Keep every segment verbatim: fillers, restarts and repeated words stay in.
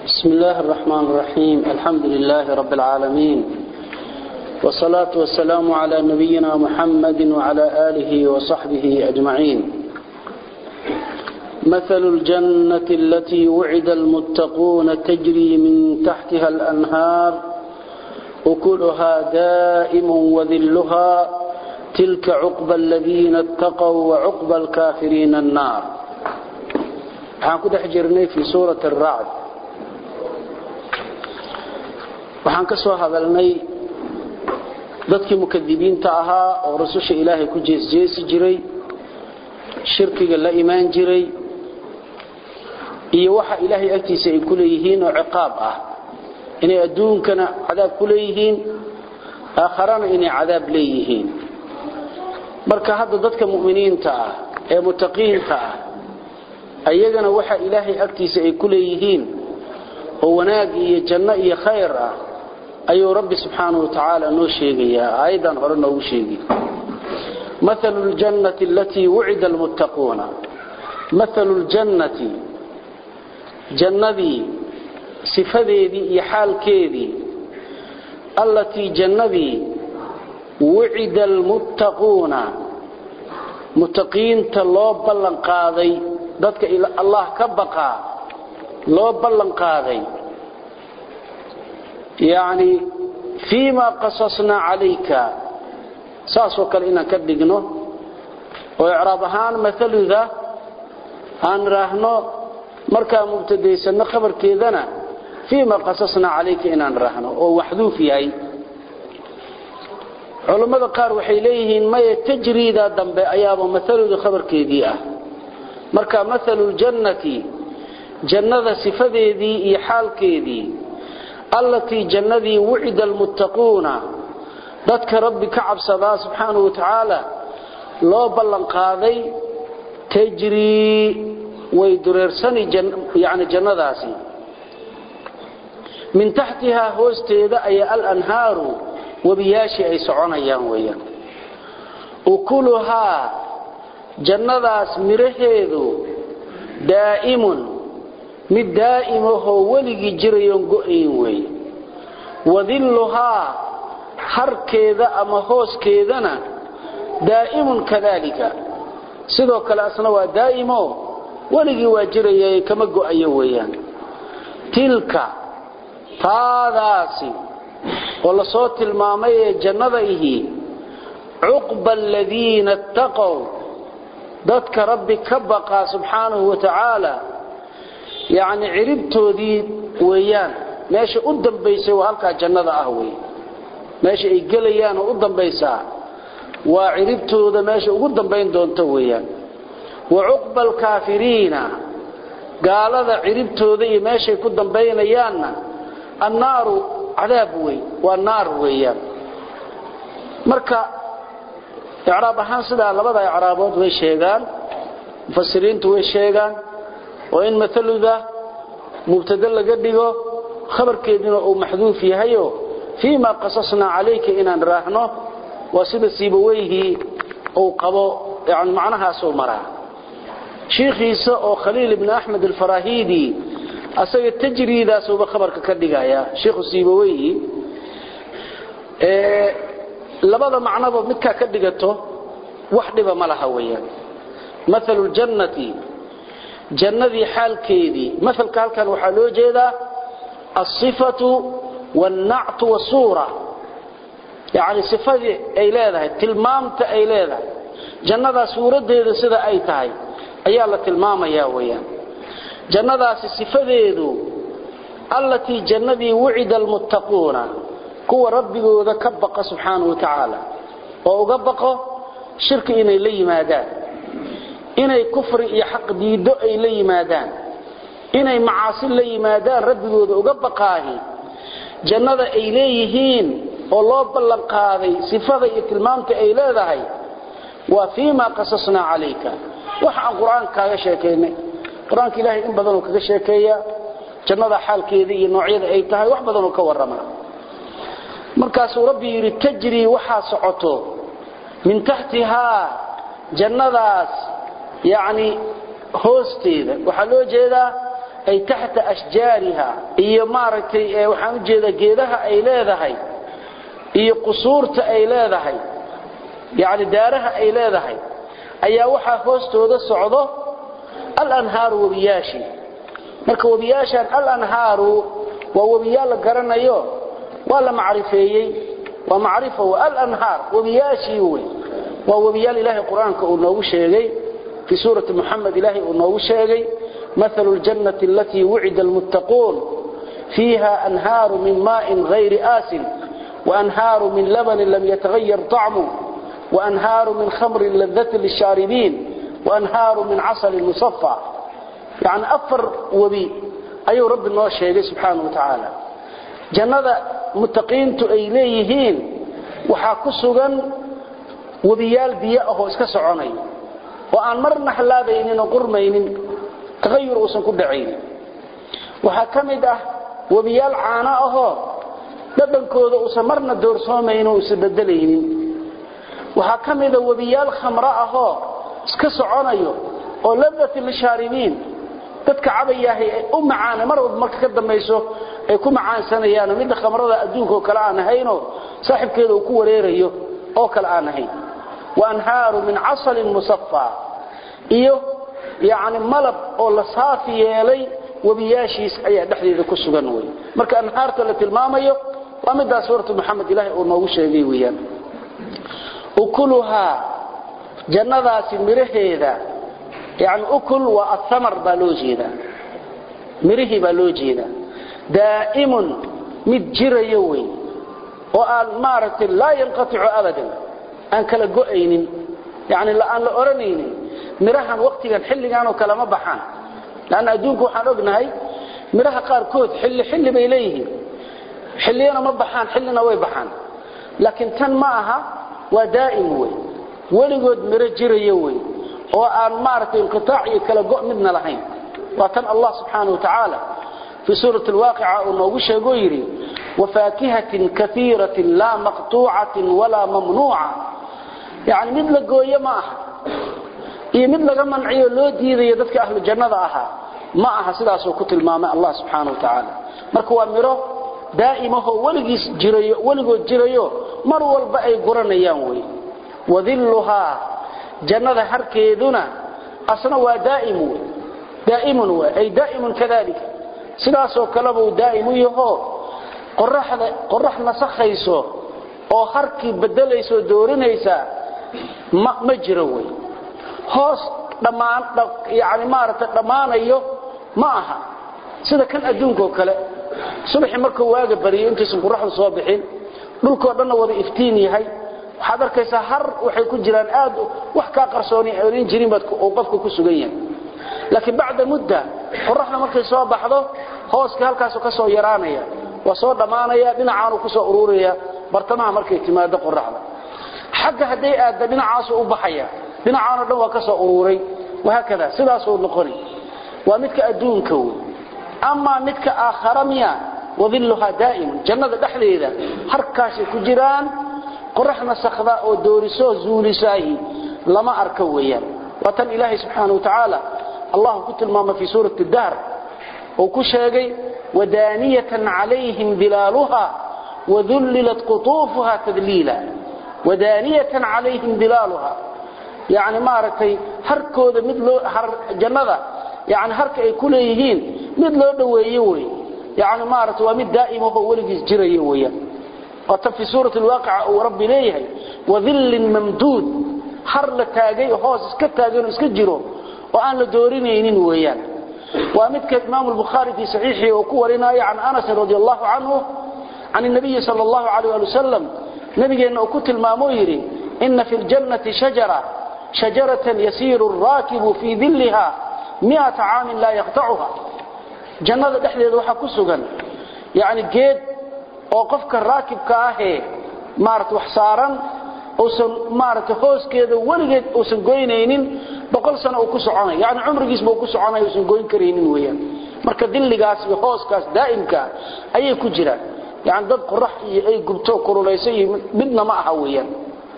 بسم الله الرحمن الرحيم. الحمد لله رب العالمين، والصلاة والسلام على نبينا محمد وعلى آله وصحبه أجمعين. مثل الجنة التي وعد المتقون تجري من تحتها الأنهار أكلها دائم وذلها تلك عقبى الذين اتقوا وعقبى الكافرين النار. waxaan ku في سورة الرعد. waxaan ka soo hadalnay dadkii mukadibiinta ahaa oo rasuusha Ilaahay ku jeesjeesi jiray, shirkiga la iimaan jiray, iyo waxa Ilaahay agtiisa ay ku leeyihiin oo ciqaab ah, inay adduunkana cadaab ku leeyihiin, aakharana inay cadaab leeyihiin. marka hadda dadka mu'miniinta ah ee mutaqiinta ah ayagana waxa Ilaahay agtiisa ay ku leeyihiin oo wanaag iyo janno iyo khayr ah ayuu Rabbi subhanahu wa ta'ala noo sheegayaa aydan hore noo sheegay. mathalul jannati allati wu'ida almuttaquuna, mathalul jannati jannadi sifadeedii iyo xaalkeedii, allati jannadi wu'ida almuttaquuna muttaqiinta loo ballan qaaday, dadka Allah ka baqa loo ballan qaaday, يعني فيما قصصنا عليك ساسو كل إنا كدقنو وإعرابهان مثل ذا أن راهنو مركا مبتديسنا خبر كيذنا فيما قصصنا عليك إنا راهنو ووحذوف ياي علماء قار وحيليهن ما يتجري ذا دنب أياب مثل ذا خبر كيذيئة مركا مثل الجنة جنة صفذي ذي إيحال كيذي التي جنذي وعد المتقون ذاتك ربي كعب صدا سبحانه وتعالى لو بلن قاضي تجري ويدررسني جن يعني جنذاسي من تحتها هوستيدا أي الأنهار وبياشي أي سعونيان ويان وكلها جنذاس مرهيدو دائم mid daa'im oo waligi jirayon go'ayn way, wadilluha harkeeda ama hooskeedana daa'imun kadalika sidoo kale asna waa daa'imo waligi waa jirayay kama go'ayo weeyaan. tilka taadaasi oo la soo tilmaamay jannada ihi uqba alladina ittaqaw, dadka rabbi ka baqa subhanahu wa ta'ala يعني عربتودي ويان ماشي u dambeysay waa halka jannada ah way, meesha ay galayaan oo u dambaysa waa ciribtooda meesha ugu dambeyn doonto weeyaan. wa uqbal kaafiriina, gaalada ciribtooda iyo meesha ku dambeeynayaanna annaaru cadaab way, waa naar weeyaan. marka i'raab ahaan sida labada i'raabood way sheegaan, mufassiriintu way sheegaan وإن مثل ذا مبتدا لغا دغو خبرkeedina uu maxduuf yahayo فيما قصصنا عليك إن راهنو وسيده سيبويه او قبو يعني معناها سو مرا شيخيسا او خليل ابن احمد الفراهيدي اسغ تجريدا سو خبرka ka dhigaya sheekhu سيبويه ee labada macnaba midka ka dhigato wax dhiba malaha weeyaan. مثل الجنة جنذي حال كيدي مثل كالكان وحالو جيدا الصفة والنعت والصورة، يعني صفة أي ليلها تلمامت أي ليلها جنذا صورة ديدا سيدا أي تاي أيالة تلمام يا ويا. جنذا صفة ديدو التي جنذي وعد المتقون كو ربي وذكبق سبحانه وتعالى وأقبق شرك إني لي مادان، inay kufri iyo xaq diido ay la yimaadaan, inay macaasi la yimaadaan rabbigooda uga baqaahi, jannada ay leeyihiin oo loo ballan qaaday sifada iyo tilmaamta ay leedahay waa fiima qasasna calayka. waxa aan quraanka ka sheekeynay, quraanka Ilaahay in badan uu kaga sheekeeyaa jannada xaalkeeda iyo noocyada ay tahay, wax badan uu ka warrama. markaas rabbi yiri tajri waxa socoto min tahtiha jannadaas يعني هوستيدا waxaa loo jeedaa أي تحت أشجارها إيه مارتي وحان جيدا جيدها أي ليدهي إيه قصورت أي ليدهي يعني دارها أي ليدهي أي وحا فوستو ذا الصعوده الأنهار وبياشي marka wabiyaashan al-anhaaru wa wabiyaal garanayo wala macrifeeyay wa macrifo wa al-anhaar wabiyaashi wa wabiyaal ilaahi quraanka uu noogu sheegay fi suurati muhammad ilaahi uu noogu sheegay mathalul jannati allati wu'ida al-muttaqun fiha anhaaru min maa'in ghayri asin wa anhaaru min labanin lam yataghayyar ta'muhu wa anhaaru min khamrin ladhatin lish-sharibin wa anhaaru min 'asalin musaffa يعني أفر وبي أي رب الله شيء سبحانه وتعالى جنة متقين تأيليهين وحاكسوغا وبيال بياءه اسكسعوني وأن مرنا حلابين وقرمين تغير أسن كل عين وحاكمده وبيال عاناءه لبن كوذا أسمرنا الدور صومين وسبدلين وحاكمده وبيال خمراءه اسكسعوني ولذة للشاربين dadka cabayahay u macaan mar wad marka ka dambayso ay ku macaansanayaan mid khamrada adduunka kala aan hayno saaxibkeeda uu ku wareerayo oo kala aan ahayn wa anhaaru min 'asalin musaffa iyo yaani malab oo la saafi yeelay wabiyaashiis ayaa dhaxdeeda ku sugan way marka anhaarta la tilmaamayo waa mid suuratu muhammad ilaahi oo noogu sheegay weeyaan ukuluha jannadaasi miraheeda يعني أكل والثمر بالوجيدا مريه بالوجيدا دائم متجر يوي وقال مارة لا ينقطع أبدا أنك لقئين يعني لأن لأرنين مرها وقتها الحل كانوا كلام بحان لأن أدوك وحنقناي مرها قال كود حل حل بإليه حلينا مبحان حلنا ويبحان لكن كان معها ودائم وي ولقد مرجر يوي وأن مارت انقطاع كلا جو مدنا لهين وكان الله سبحانه وتعالى في سورة الواقعة أنه وشيغيري وفاكهة كثيرة لا مقطوعة ولا ممنوعة يعني مثل جوية معها إيه مثل منعيه لو ديدي يدك أهل الجنة أها معها سداسو كتل ماما الله سبحانه وتعالى مركو أمره دائما هو ولغي جريو ولغو جريو مروا البأي قرنيان وي وذلها جنة حركيدنا أصلا ودائم دائم أي دائم كذلك سلاسو كلبو دائم يهو قرح قرح نسخيسو أو حركي بدليسو دورينيسا مجروي هوس دمان يعني مارت دمان أيو معها سيدا كان أدونكو كلا صبحي مركو واقب بريء انتسم قرح صباحين دولكو دانا وضي افتيني هاي حضر كيسا هر وحي كجران آد وحكا قرصوني عورين جريمات وقفكو كسوغيين لكن بعد مدة قرحنا مركي سوا بحضو هوسك هالكاسو كسو يرانيا وصو دمانيا دينعانو كسو أروريا برتمها مركي اتماد قرحنا حق هدي آد دينعاسو أبحيا دينعانو دوا كسو أروري وهكذا سلاسو النقري ومتك أدون كون أما متك آخرميا وظلها دائم جنة دحلي إذا هركاسي كجران قرحنا سخضاء ودورسو زولساهي لما أركويا وطن إلهي سبحانه وتعالى الله كتل ماما في سورة الدهر وكشاقي ودانية عليهم ظلالها وذللت قطوفها تذليلا ودانية عليهم ظلالها يعني مارتي هركو ذا مثلو هر جنة يعني هرك أي كليهين مثلو دويوي يعني مارت ومد دائما هو ولقي جريويا وفي سورة الواقع ورب ليه وذل ممدود حر لتاجي هوس كتاجون اسكجرو وان لدورينين ويان وامدك امام البخاري في صحيحه وكورنا عن انس رضي الله عنه عن النبي صلى الله عليه وسلم نبينا وكتل مامويري ان في الجنة شجرة شجرة يسير الراكب في ظلها مئة عام لا يقطعها جنة دحليد waxa ku sugan يعني geed oo qofka raakibka ah ee maartu wax saaran oo san maartu hooskeeda waligeed oo san goynaynin boqol sano oo ku soconay yani umrigiis buu ku soconay oo san goyn kareenin weeyaan marka dilligaas iyo hooskaas daa'imka ayay ku jiraan yani dad qurax iyo ay gubto kululeysay midna ma aha weeyaan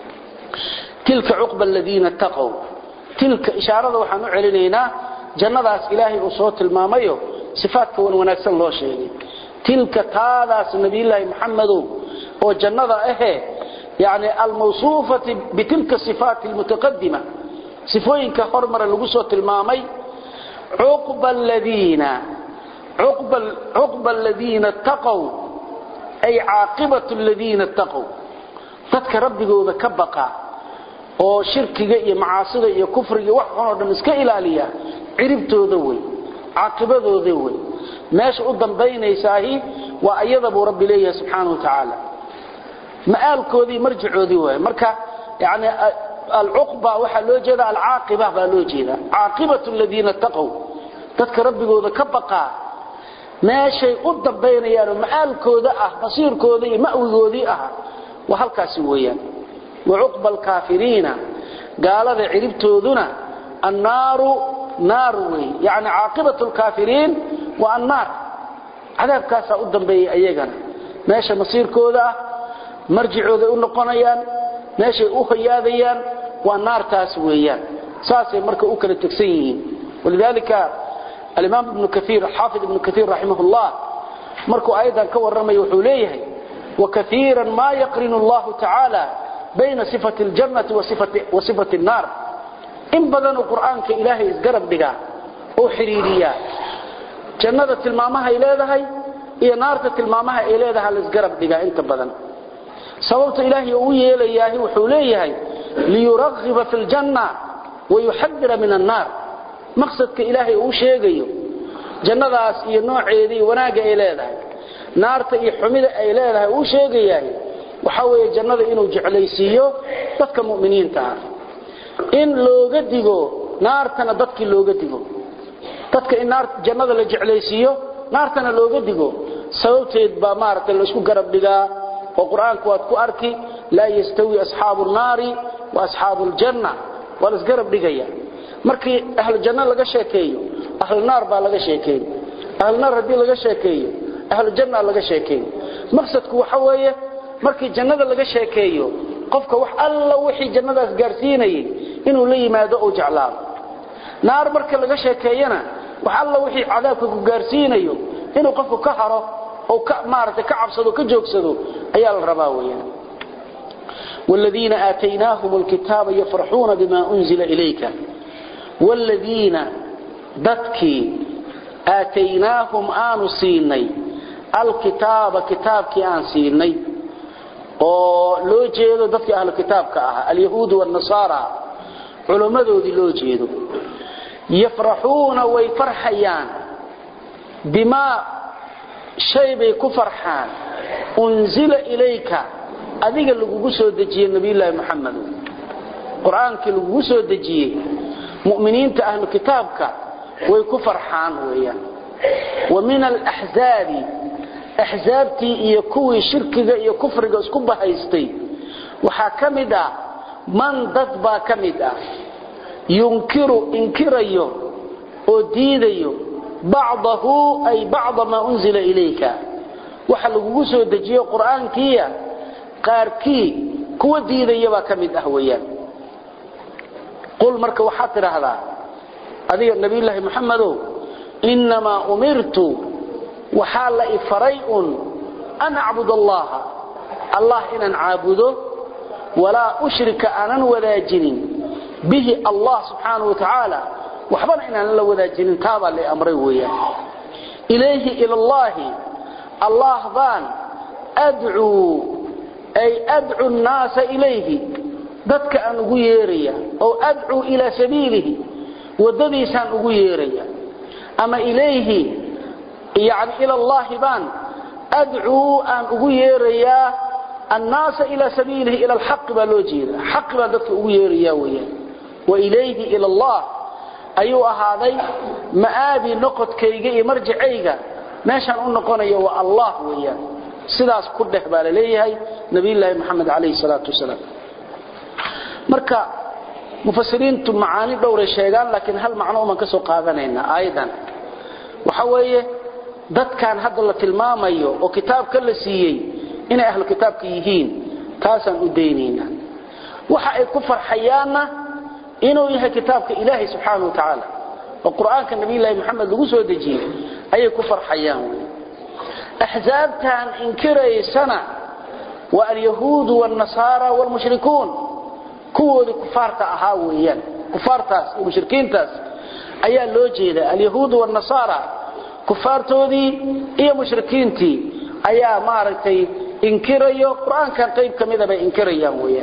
tilka uqba alladina taqaw tilka ishaarada waxaan u celinaynaa jannadaas ilaahay uu soo tilmaamayo صفاتك ونكسن لو شيء تلك تاداس نبي الله محمد وجنة أهي يعني الموصوفة بتلك الصفات المتقدمة صفوين كحرمر اللقصة المامي عقب الذين عقب, عقب الذين اتقوا أي عاقبة الذين اتقوا تذكر ربك وذا كبقى oo shirkiga iyo macaasida iyo kufriga wax xun oo dhan iska ilaaliya ciribtooda way caaqibadooda way meesha u dambeynaysaa waa ayada buu rabbi leeyahay subhanahu wa ta'ala maalkoodii marjicoodii way marka yaani al-uqba waxa loo jeeda al-aaqiba baa loo jeeda aaqibatu alladina taqaw dadka rabbigooda ka baqa meeshay u dambeynayaan maalkooda ah basiirkooda iyo ma'wigoodii ah waa halkaasi weeyaan وعقب الكافرين قال ذا عربتودنا النار ناروي يعني عاقبة الكافرين والنار عذاب كاسا قدام بي أيقنا ماشي مصير كودا مرجعوا ذا النقنيان ماشي أخياذيان والنار تاسويان ساسي مركا أكل التكسيين ولذلك الإمام ابن كثير الحافظ ابن كثير رحمه الله مركو أيضا كور رمي وحوليه وكثيرا ما يقرن الله تعالى بين صفة الجنة وصفة, وصفة النار إن بدن القرآن كإلهي إسقرب بها أو حريرية جنة تلمامها إليها هي نار تلمامها إليها الإسقرب بها إنت بدن سوابت إلهي أويه إليه وحوليه ليرغب في الجنة ويحذر من النار مقصد كإلهي أوشيه جنة إيه نوع إيدي وناقة إليها نار تأي حميدة إليها أوشيه وحاول جنة إنه جعليسيه dadka mu'miniinta in looga digo naartana dadkii looga digo dadka in naar jannada la jeclaysiyo naartana looga digo sababteed ba maartay la isku garab dhigaa oo quraanku waad ku arki la yastawi ashaabul naari wa ashaabul janna wal isgarab dhigaya markii ahlu janna laga sheekeeyo ahlu naar ba laga sheekeeyo ahlu naar hadii laga sheekeeyo ahlu janna laga sheekeeyo maqsadku waxa weeye markii jannada laga sheekeeyo qofka wax alla wixii jannadaas gaarsiinayay inuu la yimaado oo jeclaado naar marka laga sheekeeyana wax alla wixii cadaabka ku gaarsiinayo inuu qofku ka haro oo ka maartay ka cabsado ka joogsado ayaa la rabaa weeyaan والذين آتيناهم الكتاب يفرحون بما أنزل إليك والذين ذاتكي آتيناهم آن سيني الكتاب كتابك آن سيني oo loo jeedo dadka ahlu kitaabka ah al-yahuud wa an-nasara culamadoodi loo jeedo yafrahuuna way farxayaan bima shay bay ku farxaan unzila ilayka adiga lagu soo dajiyay nabiyilaahi maxamed quraanka lagu soo dajiyay mu'miniinta ahlu kitaabka way ku farxaan weeyaan wa min al-ahzabi أحزابتي iyo kuwii shirkiga iyo kufriga isku bahaystay waxa kamida man dad ba kamida yunkiru inkirayo oo diidayo bacdahu ay bacd ma unzila ilayka waxa lagu soo dajiyo quraankiya qaarkii kuwa diidaya ba kamid ah weeyaan qul marka waxa tiraahdaa adiga nabiyilaahi maxamedow inma umirtu وحال إفريء أن أعبد الله الله إن عابده ولا أشرك أنا ولا جنين به الله سبحانه وتعالى وحبنا إن الله ولا جنين تابع لأمره وياه إليه إلى الله الله ذان أدعو أي أدعو الناس إليه ذاتك أن أغيريا أو أدعو إلى سبيله وذذي سان أغيريا أما إليه يعني إلى الله بان أدعو أن أغيريا الناس إلى سبيله إلى الحق بالوجير حق بالدك أغيريا ويا وإليه إلى الله أيها هذا مآبي نقط كيجي مرجعيجا ماشان أنقنا يا الله ويا سداس كده بالليه نبي الله محمد عليه الصلاة والسلام مركا مفسرين معاني دور الشيطان لكن هل معناه ما كسو قادنينا أيضا وحويه dadkan hadda la tilmaamayo oo kitaabka la siiyay inay ahlu kitaabka yihiin taasan u deynina waxa ay ku farxayaana inuu yahay kitaabka Ilaahay subhanahu wa ta'ala oo quraanka nabi Ilaahay Muhammad lagu soo dajiyay أي كفر حيان أحزاب كان إنكري سنة واليهود والنصارى والمشركون كود كفار تأهاويا كفار تاس ومشركين تاس أي اللوجيدة اليهود والنصارى كفار تودي إيه مشركين تي أي مارتي إنكري القرآن كان قيب كمذا بإنكري ويا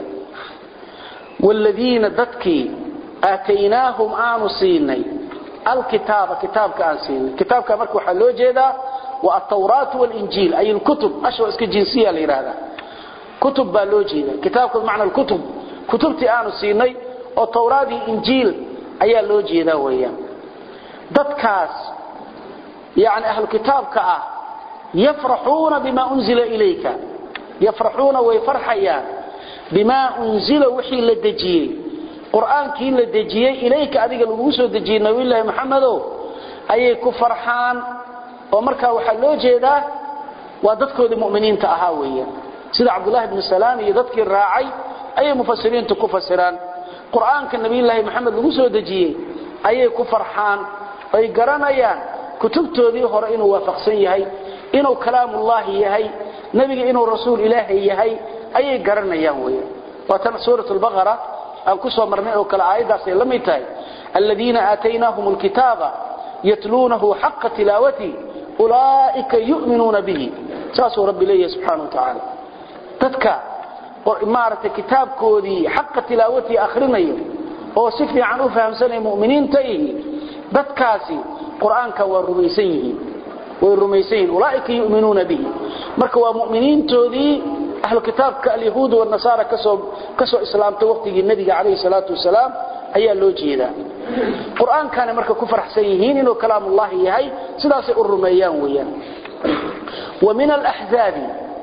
والذين دتكي آتيناهم آنو سيني الكتاب كتاب كان سيني كتاب كان مركو حلو جيدا والتوراة والإنجيل أي الكتب أشوى اسك الجنسية لإرادة كتب بالو جيدا كتاب معنى الكتب كتبتي آنو سيني والتوراة إنجيل أي اللو جيدا ويا دتكاس يعني أهل الكتاب كأه يفرحون بما أنزل إليك يفرحون ويفرحيان بما أنزل وحي للدجيه قرآن كي للدجيه إليك أذيك الوسو دجيه نبي الله محمد أي كفرحان ومركا وحلو جيدا وددكو المؤمنين تأهاويا سيد عبد الله بن سلام يددك الراعي أي مفسرين تكفسران قرآن كالنبي الله محمد الوسو دجيه أي كفرحان أي قرانيان كتبتو ذي هو إنه وافقسن يهي إنه كلام الله يهي نبي إنه رسول الله يهي أي قرانيان ويا وتن سورة البقرة أن كسوة مرمئة كالآية سيلميتاي الذين آتيناهم الكتاب يتلونه حق تلاوته أولئك يؤمنون به ساسو رب إليه سبحانه وتعالى تذكى وإمارة كتاب كودي حق تلاوته آخرين وصفي عنه فهم سنة مؤمنين تأيه تذكاسي قرآن كوالرميسيه والرميسين أولئك يؤمنون به مركوا مؤمنين تودي أهل الكتاب كاليهود والنصارى كسو, كسو إسلام توقتي النبي عليه الصلاة والسلام أي اللوجي ذا القرآن كان مركا كفر حسيهين إنه كلام الله يهي سلاسي الرميان ويان ومن الأحزاب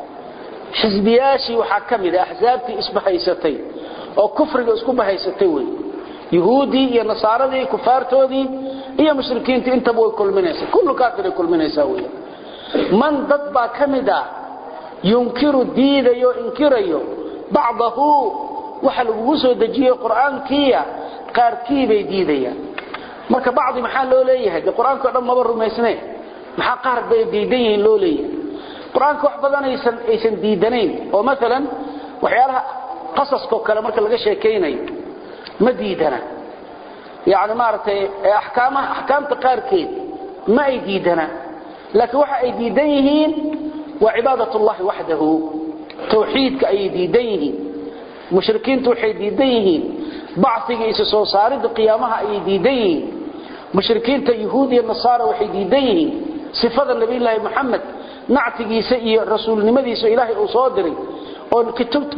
حزبياشي وحكم إذا أحزابتي اسبحيستي أو كفر اسكبحيستي يهودي يا نصارى دي كفار تودي يا مشركين انت بو كل منيسا كل كافر كل منيسا ويا من ضد كمدا ينكر الدين يو انكريو بعضه waxa lagu soo dajiyo quraankiya qaarkii bay diidayaan marka baadhi maxaa loo leeyahay quraanka dhan ma rumaysnay maxaa qaar bay diidayeen loo leeyahay quraanka wax badan aysan aysan diidanayn oo midalan waxyaalaha qasaska kale marka laga sheekeynayo ma diidana yaani maartay ahkaamaha ahkaamta qaarkeed ma ay diidana laakiin waxa ay diidan yihiin waa cibaadatullaah wahdahu tawxiidka ay diidan yihiin مشركين توحيد ديدين بعثي إيسا صارد قيامها أي ديدين مشركين يهودي النصارى وحيد ديدين صفة النبي الله محمد نعتقي إيسا رسول نمدي إيسا إلهي أصادري وكتبت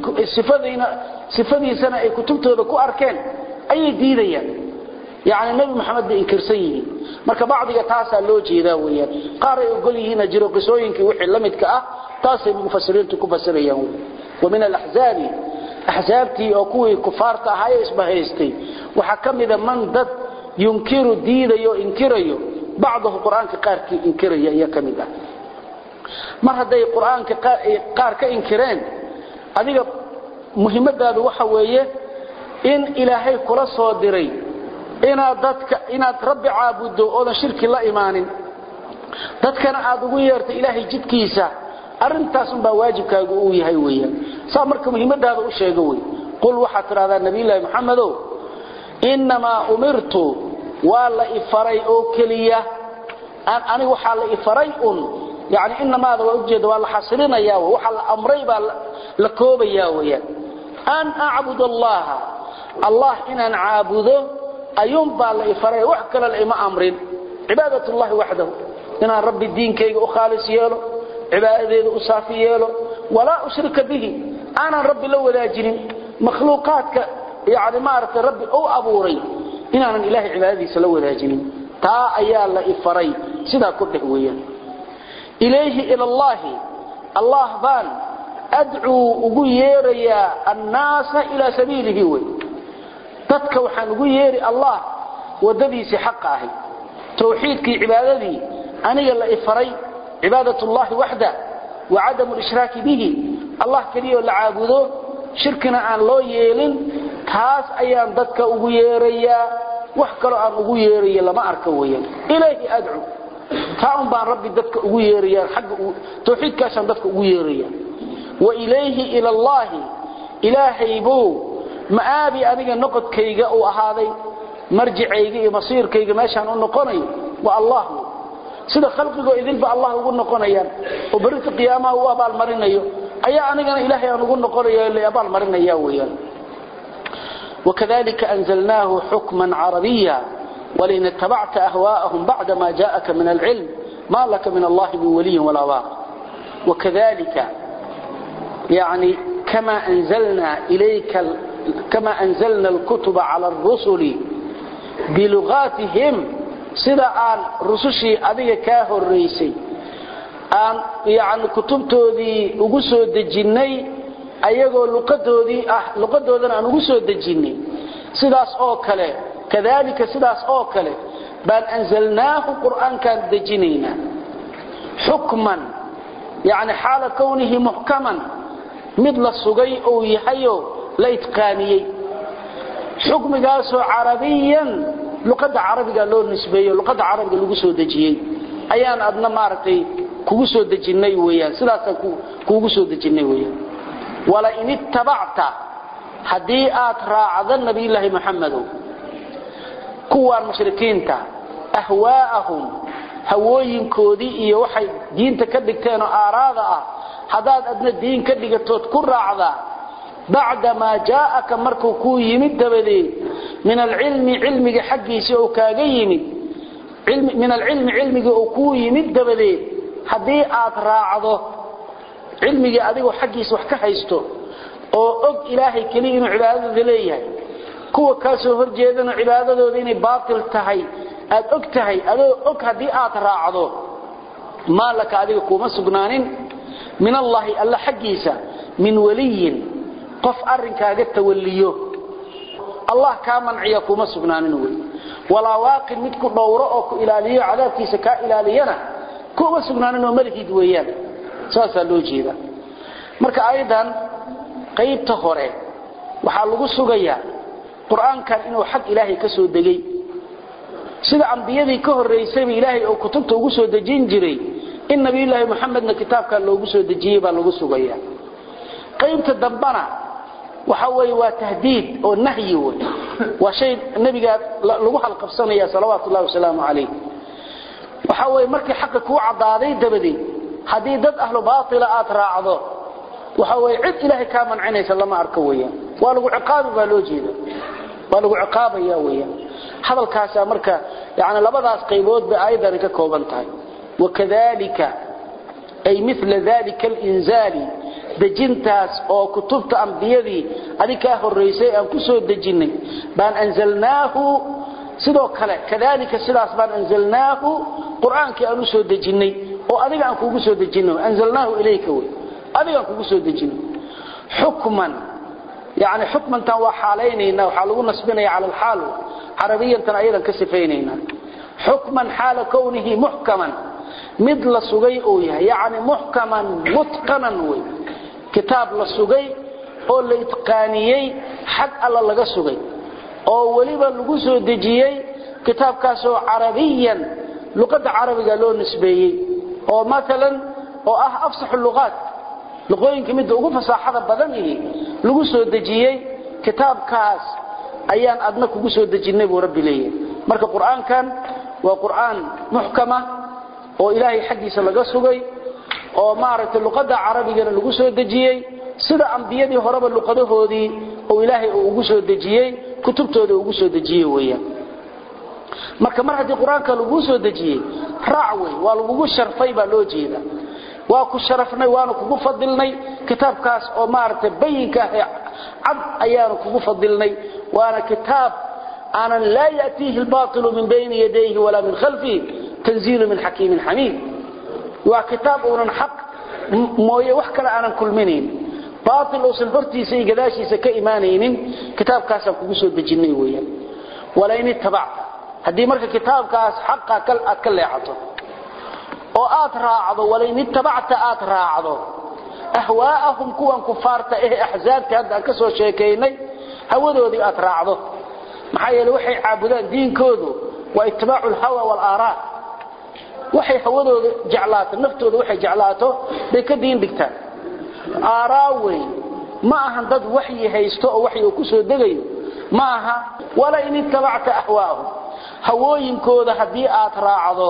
صفة سنة كتبت ذكو أركان أي ديدين يعني النبي محمد إنكرسيه مركا بعض يتاسى اللوجي ذاويا قارئ يقول لي هنا جيرو قسوينك وحي لمدك أه تاسى المفسرين تكفسرين ومن الأحزاب أحزابتي أو كوي كفارتا هاي اسبهيستي وحكم إذا من ضد ينكر الدين يو إنكريو بعضه القرآن كقارك إنكريو يا كمدا ما هذا القرآن كقارك إنكرين هذه مهمة هذا وحوية إن إلهي كل صادري إن ضدك إن تربي عابده أو شرك الله إيمان ضدك أنا أدويرت إلهي جد كيسا arintaas un baa waajibkaagu uu yahay weeyaan saa marka muhiimadaada u sheego way qul waxa tiraahdaa nabi ilaahi maxamedow inma umirtu wala ifaray oo kaliya an ani waxa la ifaray un yaani inma hada waa ujeedo wala xasilinaya waxa la amray baa la koobaya weeyaan an a'budu allah allah inaan aabudo ayun baa la ifaray wax kale la ima amrin ibaadatullah wahdahu inaan rabbi diinkayga u khaalis yeelo عبادته أصافيه ولا أشرك به أنا ربي لو ذاجرين مخلوقاتك يعني مارت ربي أو أبوري إن أنا إله عبادتي سلو ذاجرين تا أيال الله إفري سيدا كله ويا إليه إلى الله الله بان أدعو أغيري الناس إلى سبيله وي تتكو حن أغيري الله ودبيس حقه توحيدك عبادتي أنا الله إفري عبادة الله وحده وعدم الإشراك به الله كريه العابده شركنا عن لو ييلين تاس أيام ضدك أغيريا وحكروا عن أغيريا لما أركويا إليه أدعو taun baan rabbi dadka ugu yeeriyaan xaq tawxiidkaashan dadka ugu yeeriyaan wa ilayhi ila allah ilaahi buu maabi aniga noqodkayga oo ahaaday marjicayga iyo masiirkayga meeshan u noqonayo wa allah sida khalqigu idin ba allah ugu noqonayaan oo barinta qiyaamaha uu abaal marinayo ayaa anigana ilaahay aan ugu noqonayo ilaa abaal marinaya weeyaan وكذلك أنزلناه حكما عربيا ولئن اتبعت أهواءهم بعد ما جاءك من العلم ما لك من الله من ولي ولا واق وكذلك يعني كما أنزلنا إليك كما أنزلنا الكتب على الرسل بلغاتهم سيدا آن رسوشي أذيك كاهو الرئيسي آن يعني كتبتو ذي أقصو الدجيني أيقو لقدو ذي أح لقدو ذي أن أقصو الدجيني سيداس أوكالي كذلك سيداس أوكالي بل أنزلناه القرآن كان دجينينا حكما يعني حال كونه محكما مثل السقي أو يحيو لا يتقاني حكم قاسو عربيا لقد عربي قال له نسبيه لقد عربي لو سو دجiyay ayaan adna maartay kugu soo dajinay weeyaan sidaas kugu soo dajinay weeyaan wala in ittaba'ta hadii aad raacdo nabi ilaahi maxamed kuwa mushrikiinta ahwaa'ahum hawooyinkoodii iyo waxay diinta ka dhigteen oo aaraada ah hadaad adna diin ka dhigatood ku raacda بعد ما جاءك مركو كو يمد دبدي من العلم علمك حقيسي او كاغا يمد علم من العلم علمك او كو يمد دبدي hadii aad raacdo cilmiga adigu xaqiisa wax ka haysto oo og ilaahay kaliya inuu cibaadada leeyahay kuwa ka soo horjeedana cibaadadooda inay baatil tahay aad og tahay adoo og hadii aad raacdo maalaka adiga kuma sugnaanin min allah alla xaqiisa min waliyin qof arinkaaga tawalliyo allah ka manciya kuma sugnaanin way wala waaqin mid ku dhowro oo ku ilaaliyo cadaabkiisa ka ilaaliyana kuma sugnaanin oo markii weeyaan saasa loo jeeda marka aydan qaybta hore waxa lagu sugayaa quraankan inuu xaq ilaahay ka soo degay sida anbiyadii ka horeysay ilaahay oo kutubta ugu soo dejin jiray in nabi ilaahay maxamedna kitaabka loogu soo dejiyay baa lagu sugayaa qaybta dambana waxa way waa tahdiid oo nahyi way waa shay nabiga lagu halqabsanaya salawaatu allah wasalaamu alayhi waxa way markii xaq ku cadaaday dabadii hadii dad ahlu baatila aad raacdo waxa way cid ilaahay ka mancinaysa lama arko weeyaan waa lagu ciqaab baa loo jeedo waa lagu ciqaabaya weeyaan hadalkaas marka yaani labadaas qaybood ba aydan ka kooban tahay wakadalika ay mithla dhalika al-inzali dajintaas oo kutubta anbiyadii adika horeysay aan ku soo dajinay baan anzalnaahu sidoo kale kadalika sidaas baan anzalnaahu quraanka aanu soo dajinay oo adiga aan kugu soo dajinay anzalnaahu ilayka way adiga aan kugu soo dajinay hukman yaani hukman tan waa xaaleynayna waxa lagu nasbinaya ala al-hal arabiyan tan aydan ka sifeynayna hukman hala kawnihi muhkaman midla sugay oo yahay yaani muhkaman mutqanan way كتاب لسوغي او لا اتقانيي حق الله لغا سوغي او وليبا لغو سو دجيي كتاب كاسو عربيا لغه عربيه لو نسبيي او مثلا او اه افصح اللغات لغوين كميد ugu fasaaxada badan yihiin lagu soo dajiyay كتاب kaas ayaan adna kugu soo dajinay buu rabbi leeyahay marka quraankan waa quraan muhkama oo ilaahay xaqiisa laga sugay oo maaragtay luqada carabiga lagu soo dajiyay sida anbiyadii horeba luqadahoodii oo ilaahay uu ugu soo dajiyay kutubtooda ugu soo dajiyay weeyaan marka mar hadii quraanka lagu soo dajiyay raacway waa lagu sharfay baa loo jeeda waa ku sharafnay waana kugu fadilnay kitaabkaas oo maaragtay bayinka cad ayaanu kugu fadilnay waana kitaab ana la yatihi al-batil min bayni yadayhi wala min khalfihi tanzil min hakimin hamid وكتاب أورن حق مويه وحكلا أنا كل منين باطل أوصل فرتي سي قداشي سكا إيمانين كتاب كاسا كبسو الدجني ويا ولا إن اتبع هدي مركا كتاب كاس حقا كل أكل يعطو وآت راعضو ولا إن اتبعت آت راعضو أهواءهم كوان كفارتا إيه أحزاب كهذا كسو شيكيني هودو دي آت راعضو محايا لوحي عابدان دين كودو واتباع الهوى والآراء waxay hawadooda jeclaato naftooda waxay jeclaato bay ka diin dhigtaan aaraaway ma ahan dad waxyi haysto oo waxyi ku soo degayo ma aha wala in tabacta ahwaahum hawooyinkooda hadii aad raacdo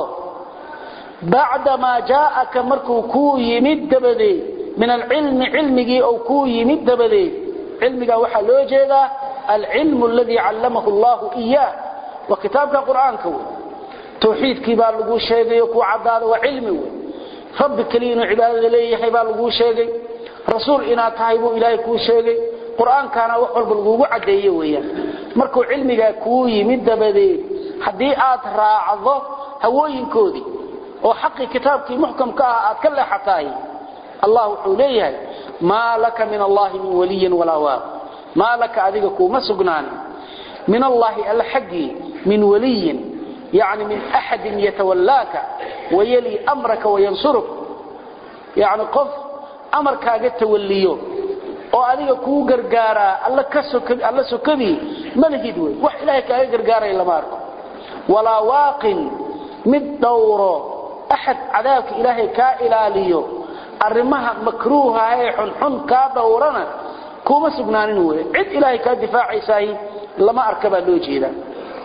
bacda ma jaa'aka markuu ku yimid dabadee min al-ilm ilmigi oo ku yimid dabadee ilmiga waxa loo jeedaa al-ilm alladhi 'allamahu Allah iyyah wa kitabka quraanka tawxiidkii baa lagu sheegay ku cadaado waa ilmi rabbi kaliinu cibaadada leeyahay baa lagu sheegay rasuul ina tahay buu ilaahay ku sheegay quraankaana wax walba lagu cadeeyay weeyaan markuu ilmiga ku yimid dabadee hadii aad raacdo hawooyinkoodii oo xaqi kitaabkii muhkamka ah aad ka leexatay Allah wuxuu leeyahay ma laka min Allah min waliyin wala wa ma laka adiga kuma sugnaan min Allah al-haqi min waliyin يعني من أحد يتولاك ويلي أمرك وينصرك يعني قف أمرك قد توليه وأذيك كو قرقارا الله كسك الله سكبي ملهدوي وح إلهك قرقارا إلا مارك ولا واق مد دوره أحد عذابك إلهي كائلاليه الرمها مكروها هي حنحن كادورنا كوما سبنانين هو عد إلهي كدفاعي ساي لما أركب اللوجي ذا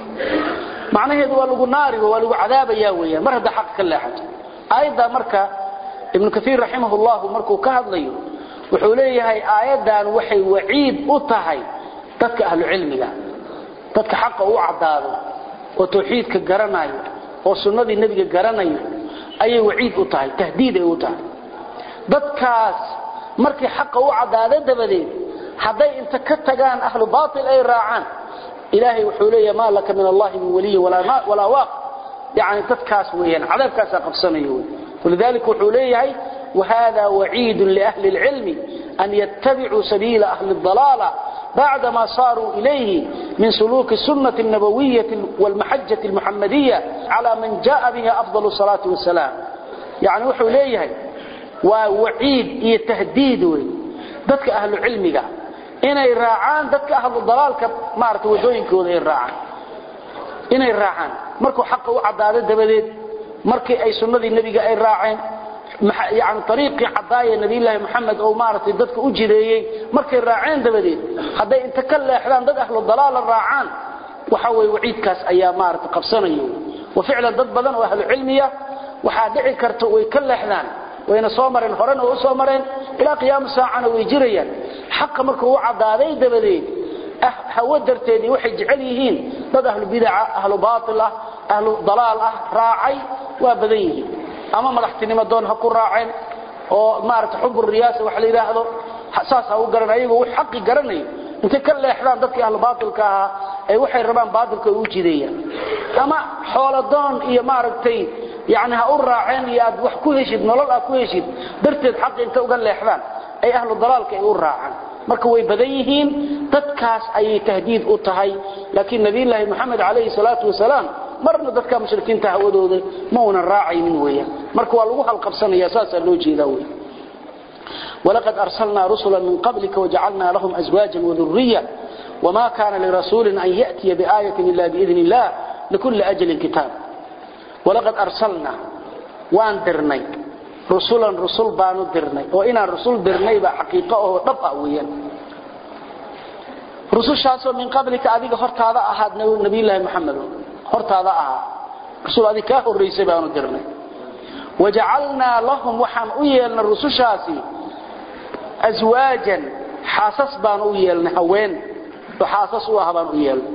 معناه هو لو نار ولو عذاب يا ويا مر هذا حق كلاحد ايضا marka ibn kathir rahimahullah markuu ka hadlayo wuxuu leeyahay aayadan waxay waciid u tahay dadka ahlu cilmiga dadka xaq u cadaado oo tawxiidka garanayo oo sunnadii nabiga garanayo ayay waciid u tahay tahdiid ay u tahay dadkaas markii xaq u cadaado dabadeed haday inta ka tagaan ahlu baatil ay raacaan إلهي وحولي ما لك من الله من ولي ولا ما ولا واق يعني تتكاس وين عذاب كاس قبصنيه ولذلك وحولي وهذا وعيد لأهل العلم أن يتبعوا سبيل أهل الضلالة بعدما صاروا إليه من سلوك السنة النبوية والمحجة المحمدية على من جاء بها أفضل الصلاة والسلام يعني وحولي ووعيد يتهديد ذاتك أهل العلم قال inay raacaan dadka ahlu dalaalka maarta wadooyinkooda ay raacaan inay raacaan markuu xaq u cadaado dabadeed markii ay sunnadii nabiga ay raaceen yaani tariiqi cadaaya nabiga Muhammad oo maartay dadka u jireeyay markay raaceen dabadeed haday inta ka leexdaan dad ahlu dalaal raacaan waxa way waciidkaas ayaa maarta qabsanayo wa ficlan dad badan oo ahlu cilmiya waxa dhici karto way ka leexdaan wayna soo mareen horena oo soo mareen ila qiyaam saacana way jirayaan حق markuu u cadaaday dabadeed ah hawa darteedii waxay jecel yihiin dad ahlu bid'a ahlu baatil ah ahlu dalaal ah raacay waa badan yihiin ama madaxtinimo doon ha ku raaceen oo maarta xubur riyaasa wax la yiraahdo xasaas ah u garanayo wax xaq garanayo inta ka leexdaan dadkii ahlu baatilka ah ay waxay rabaan baatilka u jideeyaan ama xooladoon iyo maartay يعني ha u raaceen iyo aad wax ku heshid nolol aad ku heshid darteed xaq inta uga leexdaan ay ahlu dalaalka ay u raacaan marka way badan yihiin dadkaas ay tahdiid u tahay laakiin nabi ilaahi maxamed alayhi salatu wasalaam marna dadka mushrikiinta hawadooda ma una raacaynin weeyaan marka waa lagu hal qabsanaya asaas loo jeedaa weey ولقد أرسلنا رسلا من قبلك وجعلنا لهم أزواجا وذرية وما كان لرسول أن يأتي بآية إلا بإذن الله لكل أجل كتاب ولقد أرسلنا وان درني رسولا رسول بانو درني وإنا رسول درني بحقيقة ضبع ويا رسول شاسو من قبلك أذيك هرت هذا أحد نبي الله محمد هرت هذا أحد رسول أذيك الرئيس بانو درني وجعلنا لهم وحن أيلنا الرسول شاسي أزواجا حاسس بانو أيلنا هوين وحاسسوها بانو أيلنا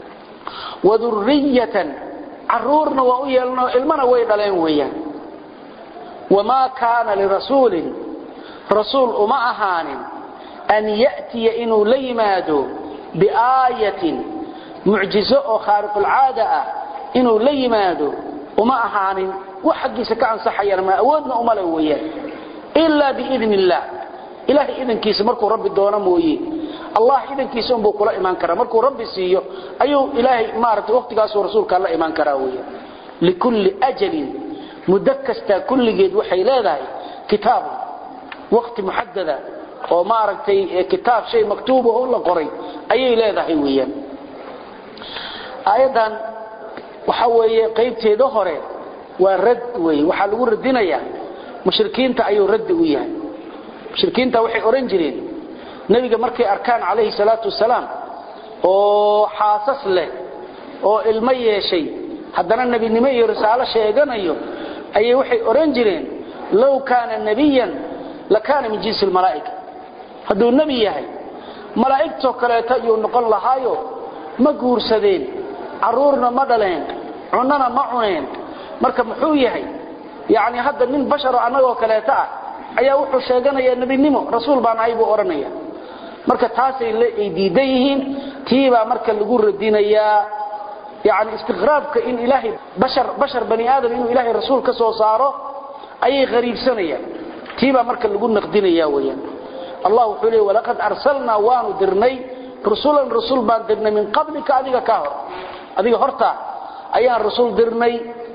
وذرية عرورنا وأيلنا المنا ويدلين ويان وما كان لرسول رسول أما أهان أن يأتي إنه ليمادو بآية معجزة خارق العادة إنه ليمادو وما أهان وحقي سكان صحيا ما أودنا أما لويان إلا بإذن الله إلهي إذن كيس مركو رب الدونا مويي الله إذن كيس أنبو كلا إيمان كرا مركو رب السيو أيو إلهي مارت وقت قاسو رسولك الله إيمان كرا ويا لكل أجل مدكستا كل جيد وحي لا كتاب وقت محددة وما رأيتي كتاب شيء مكتوب ولا قري أي لا ذا ويا أيضا وحوي قيبتي ظهره ورد وي waxa lagu radinaya mushrikiinta ayuu rad u yahay mushrikiinta waxay oran jireen nabiga markay arkaan kaleey salaatu wasalaam oo xaasas leh oo ilmo yeeshay haddana nabinimo iyo risaalo sheeganayo ayay waxay oran jireen law kaana nabiyan la kaana min jinsi malaa'ika haduu nabi yahay malaa'ikto kale tayo noqon lahaayo ma guursadeen aruurna ma dhaleen cunana ma cuneen marka muxuu yahay yaani hadda min bashar anagoo kale taa ayaa wuxuu sheeganaya nabinimo rasuul baan aybu oranaya marka taasay la diidayihiin tiiba marka lagu radinaya yaani istighraabka in ilaahi bashar bashar bani aadam inuu ilaahi rasuul ka soo saaro ayay qariibsanaya tiiba marka lagu naqdinaya weeyaan allah wuxuu leeyahay walaqad arsalna wa nudirnay rasuulan rasuul baan dirnay min qablika adiga ka hor adiga horta ayaan rasuul dirnay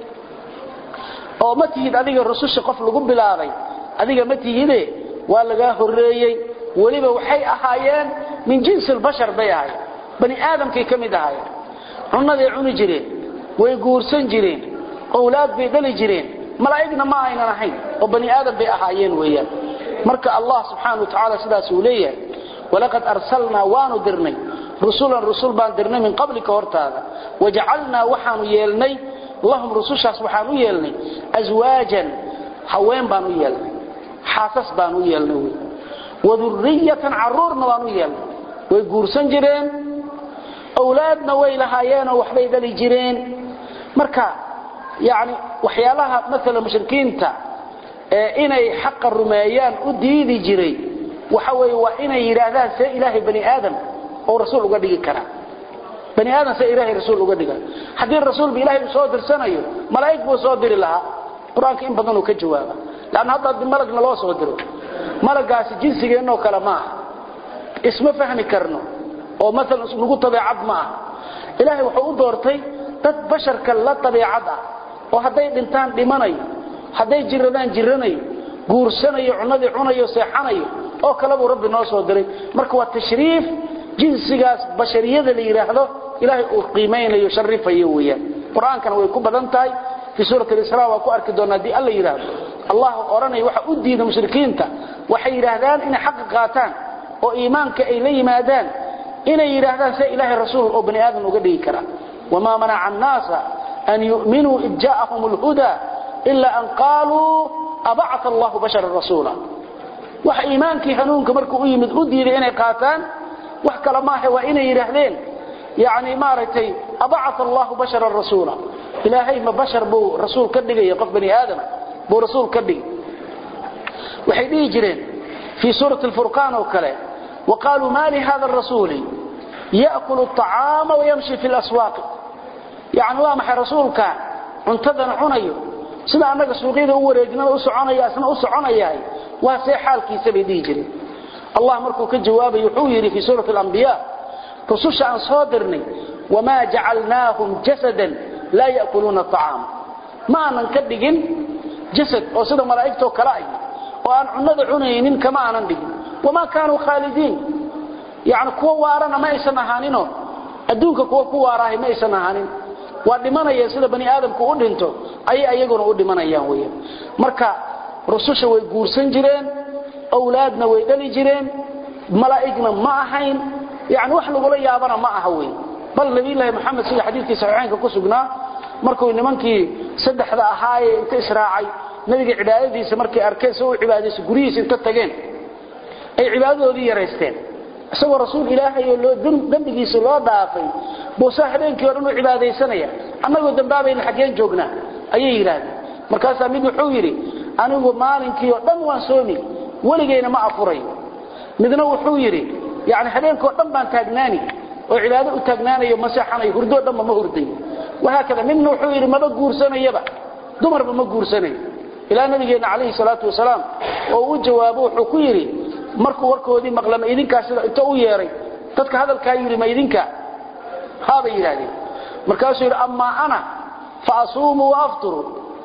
oo ma tihid adiga rasuusha qof lagu bilaabay adiga ma tihide waa laga horeeyay waliba waxay ahaayeen min jinsi bashar bay ahaayeen bani aadamkay kamid ahaayeen cunaday cuni jireen way guursan jireen awlaad bay dhali jireen malaa'igna ma aynan ahayn oo bani aadam bay ahaayeen weeyaan marka allah subhanahu wa ta'ala sidaas uu leeyahay walaqad arsalna wa nudirnay rasuulan rasuul baan dirnay min qablika hortaada waja'alna waxaanu yeelnay lahum rusushaas waxaanu yeelnay azwaajan haween baanu yeelnay xaasas baanu yeelnay wadurriyatan arurna baanu yeelnay way guursan jireen awlaadna way lahaayeen oo waxbay dhali jireen marka yaani waxyaalaha mesela mushrikiinta ee inay xaq rumeeyaan u diidi jiray waxa way waa inay yiraahdaan say ilaahay bani aadam oo rasuul uga dhigi kara bani aadam say ilaahay rasuul uga dhiga hadii rasuul bi ilaahay soo dirsanayo malaa'ik buu soo diri lahaa quraanka in badan uu ka jawaaba laan hadda malagna loo soo diro malagaasi jinsigeena oo kala ma isma fahmi karno oo mesela lagu tabiicad ma ilaahay wuxuu u doortay dad basharka la tabiicad ah oo haday dhintaan dhimanayo haday jiradaan jiranayo guursanayo cunadii cunayo seexanayo oo kala buu rabbi noo soo diray marka waa tashriif jinsigaas bashariyada la yiraahdo ilaahay uu qiimeynayo sharifayo weeyaan quraankana way ku badan tahay fi suurat al-israa wa ku arki doonaa di alla yiraahdo allah oranay waxa u diiday mushrikiinta waxay yiraahdaan in xaq qaataan oo iimaanka ay la yimaadaan inay yiraahdaan say ilaahay rasuul oo bani aadam uga dhigi kara wama mana'a an-naasa an yu'minu id ja'ahum al-huda illa an qalu ab'atha Allah basharan rasula wax iimaankii hanuunka markuu u yimid u diiday inay qaataan wax kala ma aha waa inay yiraahdeen yaani maaratay ab'atha Allah basharan rasula ilaahay ma bashar buu rasuul ka dhigay qof bani aadam buu rasuul ka dhigay waxay dhigi jireen fi suurat al-furqan oo kale وقالوا ما لهذا الرسول يأكل الطعام ويمشي في الأسواق يعني وامح رسولك انتظر عنيه سيدا أنك سوقيده أوريجنا أسعنيه أسنا أسعنيه واسي حالك سبيدي جري الله مركو كالجواب يحويري في سورة الأنبياء رسوش عن صادرني وما جعلناهم جسدا لا يأكلون الطعام ما ننكدقين جسد وسيدا ملائكته كرائي وأن عنده عنينين كما نندقين وما كانوا خالدين يعني كوا وارنا ما يسنهانينو ادونك كوا كوا واراه ما يسنهانين ودمانيا sida bani aadamku u dhinto ay ayaguna u dhimanayaan weeyaan marka rususha way guursan jireen awlaadna way dhali jireen malaa'igna ma ahayn yani wax lagu la yaabana ma aha weey bal nabi ilaahi maxamed sida xadiiskiisa saxiixaanka ku sugnaa markuu nimankii saddexda ahaayay inta israacay nabiga cibaadadiisa markay arkeen soo cibaadadiisa gurigiisa inta tageen ay cibaadadoodii yareysteen isagoo rasuul ilaahay oo loo dambigiisa loo dhaafay buu saaxiibkii oo dhan cibaadeysanaya anagoo dambaabayna xageen joognaa ayay yiraahdeen markaas mid wuxuu yiri anigu maalinkii oo dhan waan soomi waligeena ma afuray midna wuxuu yiri yaani habeenkii oo dhan baan taagnaani oo cibaado u taagnaanayo masaxanayo hurdo dhan ma hurday waxa kale midna wuxuu yiri ma guursanayaba dumarba ma guursanayo ilaa nabigeena kaleey salaatu wasalaam oo uu jawaabo wuxuu ku yiri markuu warkoodii maqlama idinka sida inta u yeeray dadka hadalka yiri ma idinka haaba yiraahday markaas yiri amma ana fa asuumu wa afturu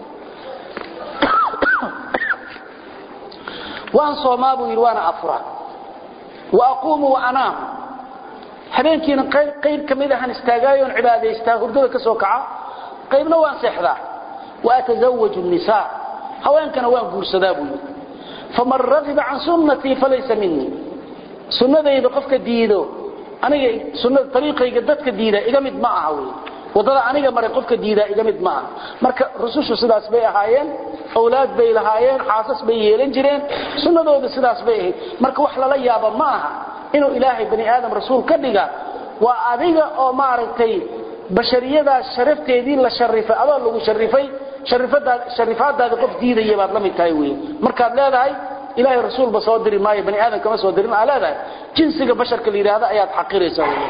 waan soomaabo yiri waana afra wa aqumu wa anam habeenkiina qayb qayb kamid ah istaagayoon cibaadeysta hurdada ka soo kaca qaybna waan seexdaa وأتزوج النساء هوان كان وان قرصدابه فمن رغب عن سنتي فليس مني سنة إذا قفك ديدو أنا سنة طريقة يقدتك ديدا إقامد معها وضع أنا مرة قفك ديدا إقامد معها مركا رسوش سداس بي هايين أولاد بي لهايين حاسس بي يلين جرين سنة دو سداس بي مركا وحلا ليابا معها إنه إلهي بني آدم رسول كدقا وأذيقا أو معركتي بشرية شرفتي دي لشرفة الله لو شرفي شرفات هذا قف ديدا يباد لم يتايوين مركا لا هاي إلهي الرسول بصودري ماي بني آدم كما صودرين على هذا جنسك بشر كالإله هذا آيات حقيرة سوية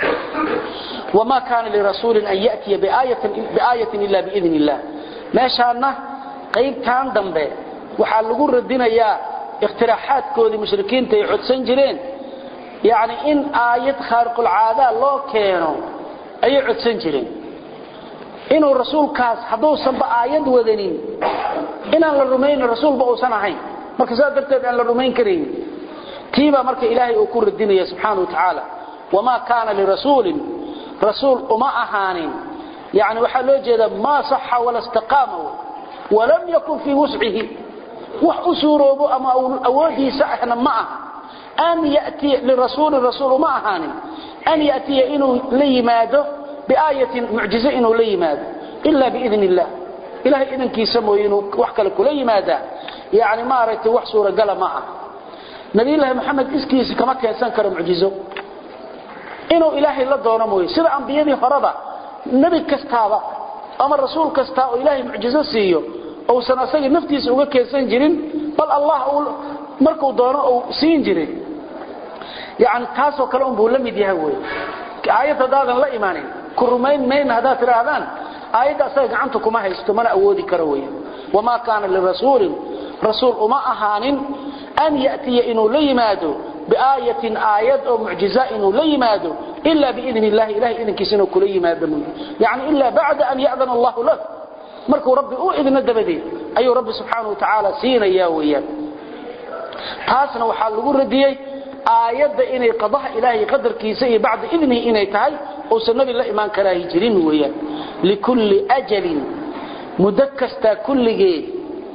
وما كان لرسول أن يأتي بآية, بآية إلا بإذن الله ما شاءنا قيب كان دنبه وحالقوا ردنا يا اقتراحات كودي مشركين تيعود سنجرين يعني إن آية خارق العادة الله كانوا أيعود سنجرين إنه الرسول كاس حدوثا بآيات وذنين إن الرمين الرسول بقوا سنعين marka saa darteed aan la rumayn karin tiiba marka ilaahay uu ku radinaya subhanahu wa ta'ala wama kana li rasulin rasul uma ahanin yani waxa loo jeeda ma sahha wala istaqama walam yakun fi wus'ihi wa usurubu ama awadi sahna ma an yati li rasul rasul ma ahanin an yati inu limaado bi ayatin mu'jiza inu limaado illa bi idhnillah ilahay idinkiisa mooyinu wax kale kula yimaada يعني ما رأيت wax suura gala ma ah nabi ilaahi maxamed iskiisa kama keensan karo mucjizo inuu ilaahi la doono mooy sida anbiyadii horada nabi kastaaba ama rasuul kasta oo ilaahi mucjizo siiyo oo san asaga naftiisa uga keensan jirin bal allah markuu doono oo siin jiray يعني taas oo kale uu la mid yahay way aayada daadan la iimaanay ku rumayn meen hada tiraadaan aayada asaga gacanta kuma haysto mana awoodi karo way wama kana lirasuul رسول أما أهان أن يأتي إنه ليماده بآية آيات أو معجزة إنه ليماده إلا بإذن الله إلهي إذن كسنه كليماده يعني إلا بعد أن يأذن الله له مركو ربي أو إذن الدبدي أي رب سبحانه وتعالى سينا إياه تاسنا وحال لقول رديي آيات إنه قضاء إلهي قدر كيسي بعد إذنه إنه تهي وسنة بالله إيمان كراهي جرين وياه لكل أجل مدكستا كل جيد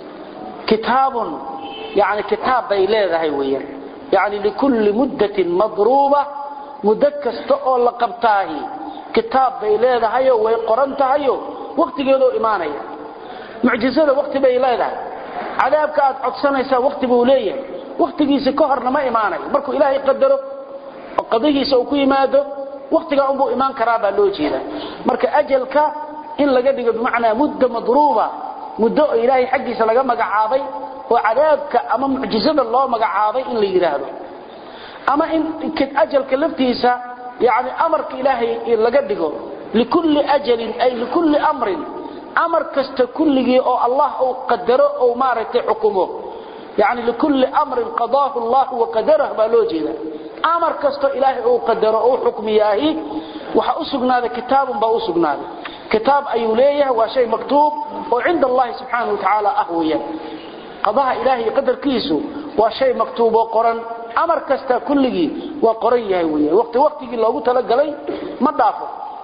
كتاب يعني كتاب بيلاذه ويا يعني لكل مدة مضروبة مدكس تقول لقبتاه كتاب بيلاذه ويقرنته وقت جلو إيمانية معجزة وقت بيلاذه عذابك أتصنيسا وقت بوليه وقت جيس كهرنا ما إيمانية بركو إلهي قدره وقضيه سوكي ماده وقت جاء إيمان كرابة لوجيدا مرك أجلك إن لقد بمعنى مدة مضروبة مدة إلهي حقي سلقا مقعابي وعذابك أما معجزة الله مقعابي إن اللي يراده أما إن كت أجل كلفتيسا يعني أمرك إلهي إلا قدقه لكل أجل أي لكل أمر أمر كست كله أو الله أو قدره أو مارت حكمه يعني لكل أمر قضاه الله وقدره بالوجه أمر كست إلهي أو قدره أو حكمياه وحأسقنا هذا كتاب بأسقنا هذا كتاب أيوليه وشيء مكتوب وعند الله سبحانه وتعالى أهويا قضاء إلهي قدر كيسو وشيء مكتوب وقرن أمر كستا كله وقريه أهويا وقت وقت الله تلقى لي ما ضعفه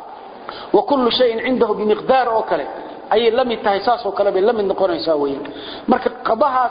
وكل شيء عنده بمقدار أوكله أي لم يتهيساس وكله لم ينقرن يساويا مرك قضاء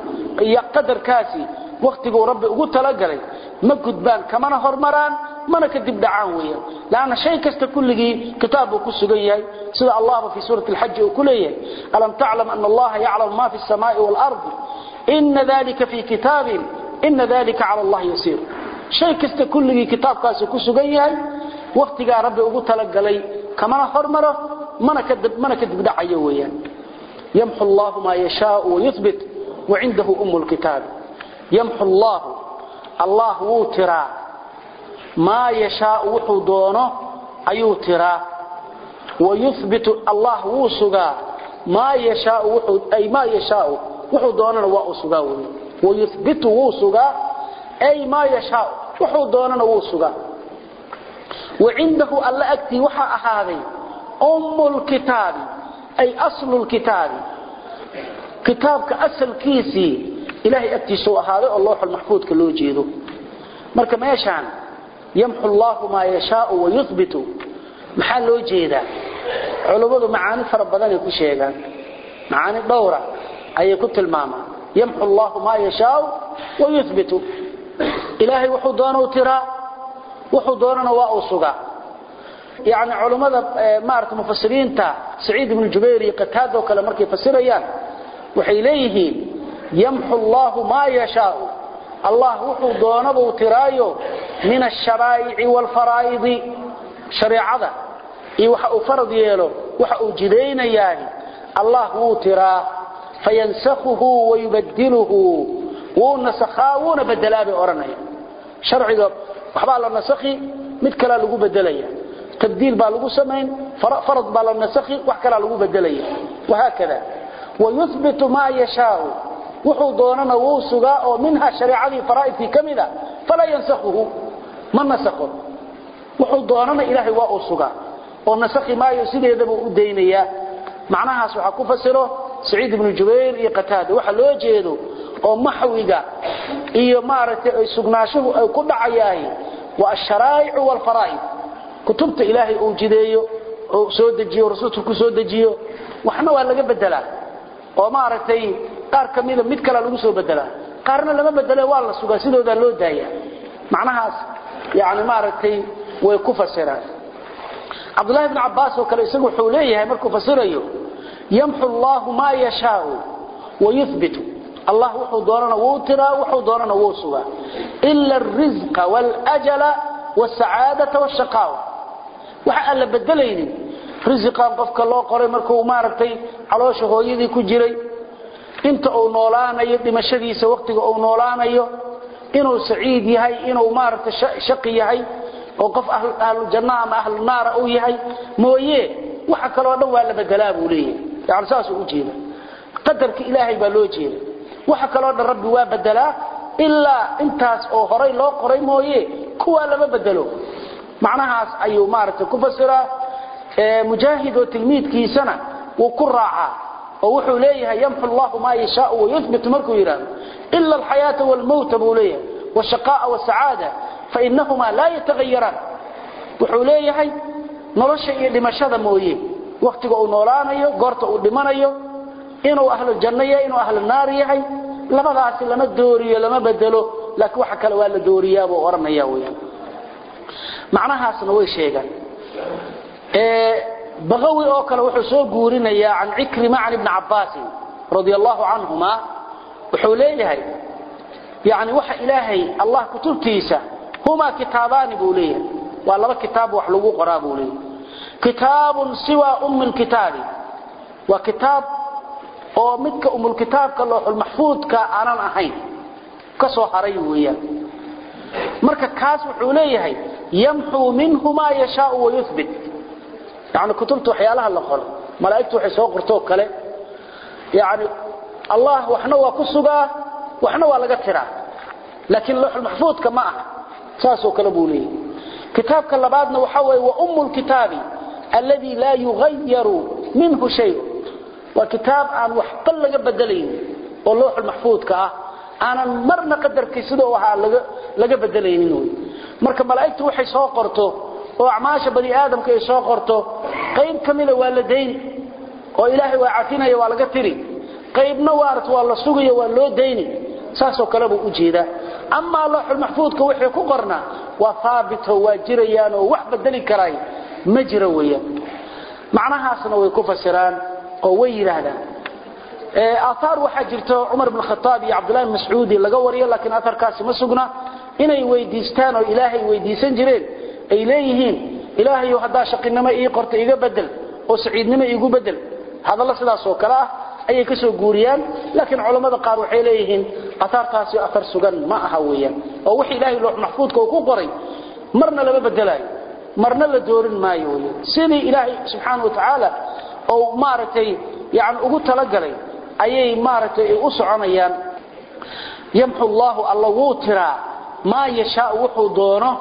يقدر كاسي وقت ربي قلت تلقى لي ما قدبان كمان هرمران mana kadib dhacaan weeyaan laana shay kasta kulligii kitaabku ku sugan yahay sida Allah fi suurat al-hajj uu ku leeyahay alam ta'lam anna Allah ya'lamu ma fi as-samaa'i wal-ard inna dhalika fi kitabin inna dhalika 'ala Allah yasir shay kasta kulligii kitaabkaas ku sugan yahay waqtiga rabbi ugu talagalay kamana hormaro mana kadib mana kadib dhacayo weeyaan yamhu Allah ma yashaa wa yuthbit wa 'indahu ummul kitab yamhu Allah Allah hu tira ما يشاء وحو دونه أيو ترى ويثبت الله وسغا ما يشاء وحو أي ما يشاء وحو دونه وسغا ويثبت وسغا أي ما يشاء وحو دونه وسغا وعنده الله أكتي وحا أهاذي أم الكتاب أي أصل الكتاب كتابك أصل كيسي إلهي أكتي سوء هذا الله المحفوظ كله جيده مركب ما يشان يمحو الله ما يشاء ويثبت محل وجهه علماء معاني فربنا يكون شيئا معاني دورة أي كنت الماما يمحو الله ما يشاء ويثبت إلهي وحضانه وترى وحضانه وأوصقا يعني علماء مارت مفسرين تا سعيد بن الجبيري قتاده وكلا مركي فسريان وحيليه يمحو الله ما يشاء الله وحضانه وترايه من الشرائع والفرائض شريعة إيه وحا فرض يلو وحا جدين يعني الله هو ترى فينسخه ويبدله ونسخاون بدلا بأورنيه شرعي وحبا على النسخي متكلا لغو بدليا تبديل با لغو سمين فرض با على النسخي وحكلا لغو بدليا وهكذا ويثبت ما يشاء وحو دوننا وسغا ومنها شريعه فرائض في كمده فلا ينسخه ما نسخه وحو دوننا الهي وا اسغا ونسخي ما يسيدهدبو ودينيا معناhaas waxa ku fasiro Saeed ibn Jubayr iyo Qataada waxa loo jeedo oo maxwiga iyo maaragtay sugnaashuhu ay ku dhacayaan waa sharaa'icu wal faraa'id kutubta ilaahay uu jideeyo oo soo dejiyo rasuulku ku soo dejiyo waxna waa laga bedelaa oo maaragtay qaar kamida mid kale lagu soo bedelaa qaarna lama bedelo waa la sugaa sidooda loo daaya macnahaas yaani maaragtay way ku fasiraan Abdullah ibn Abbas oo kale isagu wuxuu leeyahay markuu fasirayo yamhu Allah ma yashaa wa yuthbit Allah wuxuu doonana wuu tiraa wuxuu doonana wuu sugaa illa ar-rizqa wal ajala was sa'aadata wash shaqaawa waxa alla bedelayni rizqan qofka loo qoray markuu maaragtay caloosha hooyadii ku jiray inta uu noolaanayo dhimashadiisa waqtiga uu noolaanayo inuu saciid yahay inuu maaragtay shaqi yahay oo qof ahlu janna ama ahlu naar uu yahay mooyee waxa kale oo dhan waa la bedelaa buu leeyahay yaani saas uu jeedo qadarka ilaahay baa loo jeedo waxa kale oo dhan rabbi waa bedelaa illa intaas oo horay loo qoray mooyee kuwa lama bedelo macnahaas ayuu maaragtay ku fasiraa ee mujaahid oo tilmiidkiisana uu ku raaca oo wuxuu leeyahay yamhu Allah ma yashaa wa yuthbit markuu yiraahdo illa al-hayata wal mawt buu leeyahay wa shaqaa wa sa'aada فإنهما لا يتغيران وحوليه نرشا iyo dhimashada mooyee waqtiga uu noolaanayo goorta uu dhimanayo inuu ahlu jannah inuu ahlu naar yahay labadaas lama dooriyo lama bedelo laakiin waxa kale waa la dooriyaa oo oranaya weeyaan macnahaasna way sheegan ee bagawi oo kale wuxuu soo guurinayaa an Ikrima ibn Abbas radiyallahu anhuma wuxuu leeyahay yaani waxa ilaahay Allah kutubtiisa هما كتابان بوليه والله كتاب وحلو قرا بوليه كتاب سوى ام الكتاب وكتاب او مدك ام الكتاب كلوح المحفوظ كانن احين كسو حري ويا marka kaas wuxuu leeyahay yamhu minhu ma yashaa wa yuthbit yaani kutubtu waxyaalaha la qoro malaa'iktu waxay soo qorto kale yaani Allah waxna waa ku sugaa waxna waa laga tiraa laakiin loox المحفوظ kama aha ساسو كلبولي كتاب كلبادنا وحوي وأم الكتاب الذي لا يغير منه شيء وكتاب عن وحقل لغا بدلين واللوح المحفوظ كاه أنا مرنا قدر كيسدو وحا لغا بدلين مركب ملائكته وحي سو قرته وأعماش بني آدم كي سو قرته قيب كميلة والدين وإلهي وعافينا يوالغا تري قيب نوارت والله سوغي والله ديني ساسو كلبو أجيدا أما الله المحفوظ كوحي كقرنا وثابت واجريان ووحب الدليل كراي مجرويا معناها سنوي كفسران قوي هذا آثار وحجرته عمر بن الخطاب عبد الله بن مسعود لقوري لكن آثار كاسي مسقنا إنه ويديستان وإلهي ويديسان جرين إليهين إلهي وحدا شقنما إيه قرط إيقا بدل وسعيدنما إيقا بدل هذا الله سلاس وكراه أي كسو قوريان لكن علماء قالوا حيليهن أثار تاسي أثر سجن ما أهويا أو وحي إلهي لوح محفوظ كوكو قري مرنا لما بدلاي مرنا لدورين ما يوي سيني إلهي سبحانه وتعالى أو مارتي يعني أقول تلقلي أي مارتي أسعنيان يمحو الله الله وترى ما يشاء وحو دونه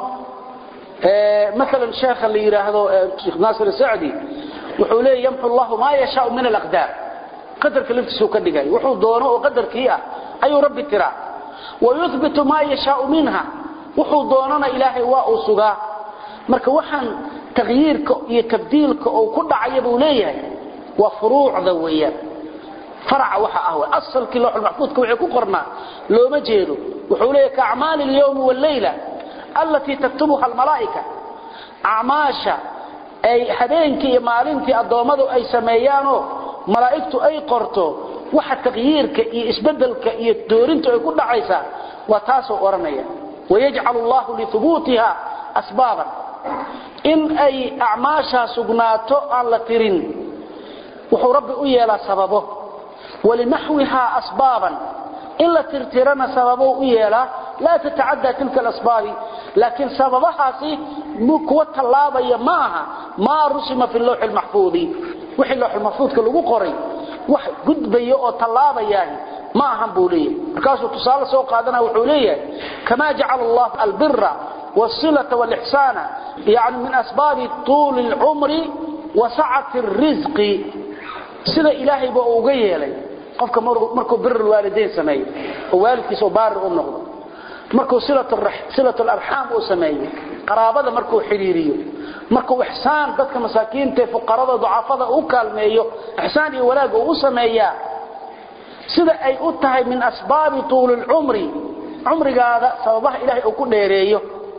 آه مثلا الشيخ اللي يراهدو الشيخ ناصر السعدي وحوليه يمحو الله ما يشاء من الأقدار قدر كلمته كدغاي وحو دونه او قدركيا ايو ربي ترى ويثبت ما يشاء منها وحو دوننا الهي وا او سغا marka waxan tagyiirka iyo tabdiilka oo ku dhacay buu leeyahay waa furuucda weeyaan فرع وحا أهوى أصل كي لوح المحفوظ كوحي كقرنا لو مجيده وحوليه كأعمال اليوم والليلة التي تكتبها الملائكة أعماشا أي حدينك مالينك الضوامض أي سميانو ملائكته أي قرطو waxa taqyiirka iyo isbedelka iyo doorinta ay ku dhacaysa waa taas oo oranaya wayaj'al Allah li thubutiha asbaban in ay a'maasha sugnaato aan la tirin wuxuu rabbi u yeelaa sababo walinahwiha asbaban illa tirtirana sababo u yeelaa la tatacadda tilka al-asbab laakin sababahaasi kuwa talaabaya maaha ma rusima fi al-lawh al-mahfuz wixii lawh al-mahfuz ka lagu qoray wax gudbayo oo talaabayaan ma ahan buuliye markaas uu tusaale soo qaadana wuxuu leeyahay kama ja'ala Allah al-birra was-silata wal-ihsana yani min asbab tul al-umri wa sa'ati ar-rizqi sida ilaahay baa uga yeelay qofka markuu bir waalideen sameeyo oo waalidkiisa baar u noqdo markuu silatu ar-rahim silatu al-arham uu sameeyo qaraabada markuu xiriiriyo markuu ihsaan dadka masaakiinta fuqarada ducafada uu kaalmeeyo ihsaan iyo walaag uu sameeyaa sida ay u tahay min asbaab tul al-umri umrigaada sababaha ilaahay uu ku dheereeyo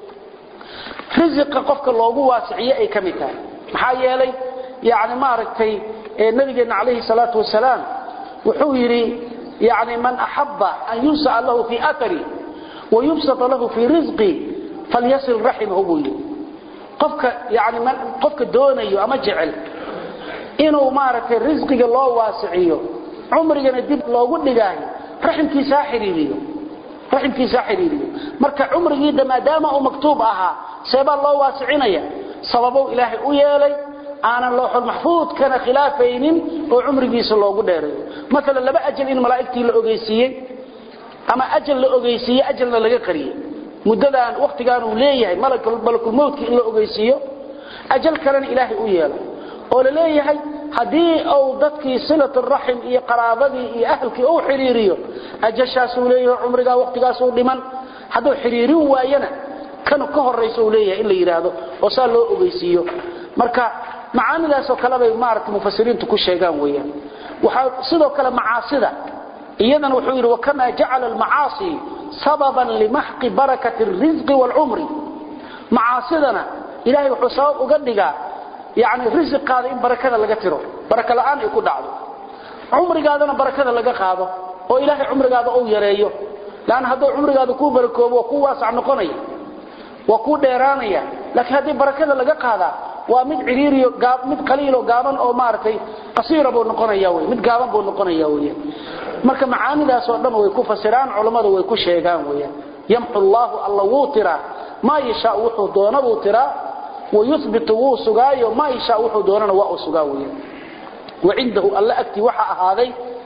rizqa qofka loogu waasiciyo ay kamid tahay maxaa yeelay yaani ma aragtay nabigeena kaleey salaatu wasalaam wuxuu yiri yaani man ahabba an yusa lahu fi athari wa yubsata lahu fi rizqi falyasil rahimahu qofka yaani qofka doonayo ama jecel inuu maaragtay rizqiga loo waasiciyo umrigana dib loogu dhigaayo rahimkiisa xiriiriyo rahimkiisa xiriiriyo marka umrigiisa maadaama uu maktuub ahaa sabab loo waasicinaya sababo ilaahay u yeelay aana lawhul mahfuud kana khilaafaynin oo umrigiisa loogu dheereeyo mesela laba ajal in malaa'iktii la ogeysiiyay ama ajal la ogeysiiyay ajalna laga qariyay muddadan waqtigan uu leeyahay malakul malakul mawdki in la ogeysiiyo ajal kalena ilaahay u yeelo oo la leeyahay hadii uu dadkii silatul rahim iyo qaraabadii iyo ahlkii uu xiriiriyo ajashaas uu leeyahay umriga waqtigaas uu dhiman haduu xiriirin waayana kan ka horeyso uu leeyahay in la yiraahdo oo saa loo ogeysiiyo marka macaanidaas oo kala bay maartay mufassiriintu ku sheegaan weeyaan waxa sidoo kale macaasida iyadana wuxuu yiri wakama ja'ala al-ma'asi sababan limahqi barakati ar-rizqi wal-umri ma'asidana ilaahay wuxuu sabab uga dhigaa yaani rizqaada in barakada laga tiro baraka la'aan ay ku dhacdo umrigaadana barakada laga qaado oo ilaahay umrigaada uu yareeyo laan haduu umrigaada ku barakoobo ku waasac noqonaya wa ku dheeraanaya laakiin hadii barakada laga qaada waa mid ciriiriyo gaab mid qaliil oo gaaban oo maartay qasiira buu noqonaya way mid gaaban buu noqonaya way marka macaanidaas oo dhan way ku fasiraan culimadu way ku sheegaan way yamhu Allah Allah wutira ma yasha wuxuu doonaa wutira wa yuthbitu wusugaayo ma yasha wuxuu doonana waa usugaayo wa indahu alla akti waxa ahaaday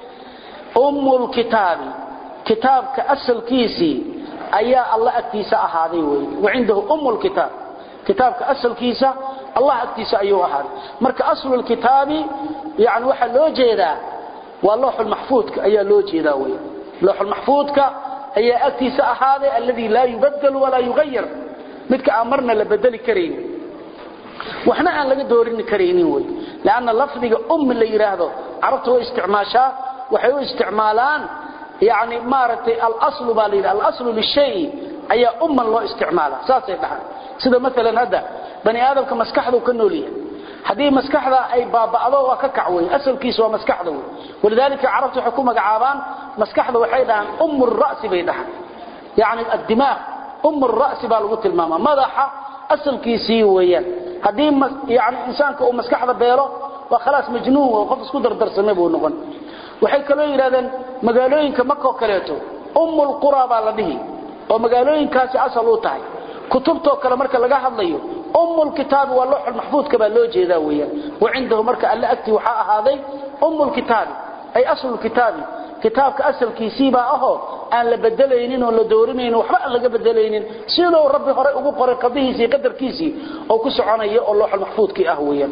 ummul kitabi kitabka asalkiisi ayaa alla aktiisa ahaaday way wa indahu ummul kitab kitabka asalkiisa Allah aktiisa ayuu ahaaday marka aslul kitabi yaani waxa loo jeedaa واللوح المحفوظ أي لوجه ذاوي اللوح المحفوظ أي أكتس هذا الذي لا يبدل ولا يغير مثل أمرنا لبدل كريم وإحنا أن لقد دورين كريمين وي لأن اللفظ أم اللي يراهده عرفته استعماشا وحيو استعمالان يعني مارت الأصل بالي الأصل للشيء أي أم الله استعماله ساسي بحر سيدا مثلا هذا بني آدم كمسكحه كنوليه hadii maskaxda ay baaba'do waa ka kacway asalkiisu waa maskaxda walidalika arabtu xukuma gaabaan maskaxda waxay dhahan ummur ra's bay dhahan yaani ad-dimaag ummur ra's baa lagu tilmaama madaxa asalkiisii weeyaan hadii yaani insaanka uu maskaxda beelo waa khalaas majnuun oo qof isku dardarsamay buu noqon waxay kale yiraahdeen magaalooyinka Makka kaleeto ummul qura baa la dhihi oo magaalooyinkaasi asal u tahay kutubto kale marka laga hadlayo أم الكتاب واللوح المحفوظ كما لو جيدا ويا وعنده مركا ألا أكتي وحاء هذا أم الكتاب أي أصل الكتاب كتاب كأصل كيسيبا أهو أن لبدلينين ولا دورمين وحبا لقبدلينين سيلو ربي هرأي أبو قرق به سي قدر كيسي أو كسعاني اللوح المحفوظ كي أهويا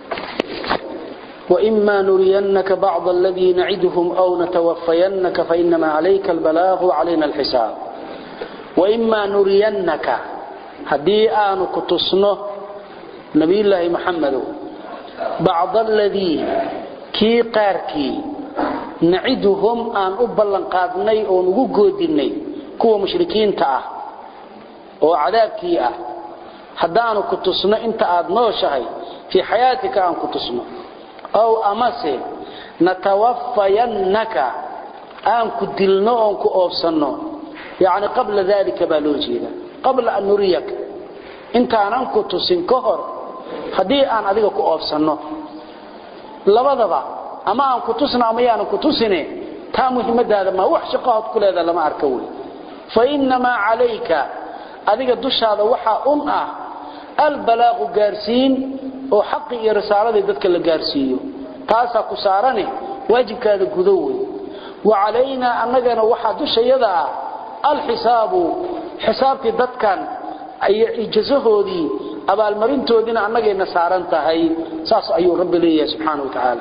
وإما نرينك بعض الذي نعدهم أو نتوفينك فإنما عليك البلاغ وعلينا الحساب وإما نرينك هدي آن كتصنه نبي الله محمد بعض الذي كي قاركي naciduhum aan u ballan qaadnay oo ugu goodinay kuwa mushrikiinta ah oo cadaabkii ah haddaanu ku tusno inta aad nooshahay fi xayaatika aan ku tusno aw amase natawaffayannaka aan ku dilno oo ku oofsano yaani qabla dhalika balojida qabla an nuriyak inta aan ku tusin ka hor hadii aan adiga ku oofsano labadaba ama aan ku tusna ama yaan ku tusine taa muhiimadaada ma wax shaqaad ku leedahay lama arko way fa inma alayka adiga dushaada waxa un ah البلاغ غارسين oo xaq iyo risaalada dadka la gaarsiiyo taasa ku saarane waajibkaada gudoway wa علينا annagana waxa dushayada al hisaabu hisaabti dadkan ay ijazahoodii abaal marintoodina annagayna saaran tahay saas ayuu rabbi leeyahay subhanahu wa ta'ala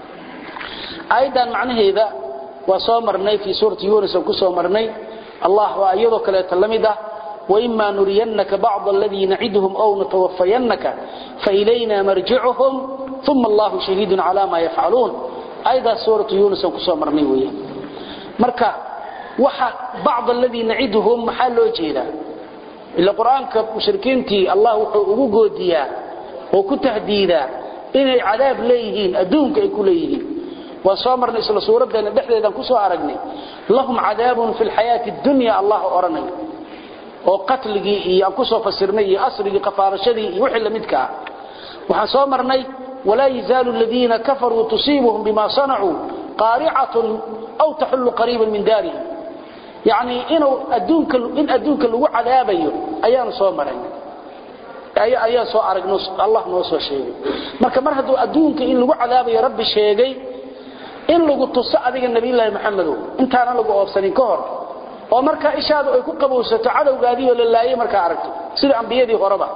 aydan macnaheeda wa soo marnay fi suurati yunus ku soo marnay allah wa ayado kale talamida وإما نرينك بعض الذي نعدهم أو نتوفينك فإلينا مرجعهم ثم الله شهيد على ما يفعلون أيضا سورة يونس كسوة مرنيوية مركا وحا بعض الذي نعدهم محل وجيدا إلا قرآن كمشركينتي الله وقود ديا وكتهديدا إن عذاب ليهين أدونك يكون ليهين وصامر نسل سورة دينا بحثة إذا كسوة أرقني لهم عذاب في الحياة الدنيا الله أرني oo qatligii iyo ku soo fasirnay asrigi qafaarashadii iyo wixii lamidka waxa soo marnay wala yazalu alladheena kafaru tusibuhum bima sana'u qari'atun aw tahullu qariban min darihim yani inuu adduunka in adduunka lagu cadaabayo ayaan soo maray ay ayaa soo aragno Allah noo soo sheegay marka mar haduu adduunka in lagu cadaabayo rabbi sheegay in lagu tuso adiga nabi ilaahay maxamed intaana lagu oofsanin ka hor oo marka ishaadu ay ku qabowsato cadawgaadii oo la laayay marka aragto sida ambiyadii horeba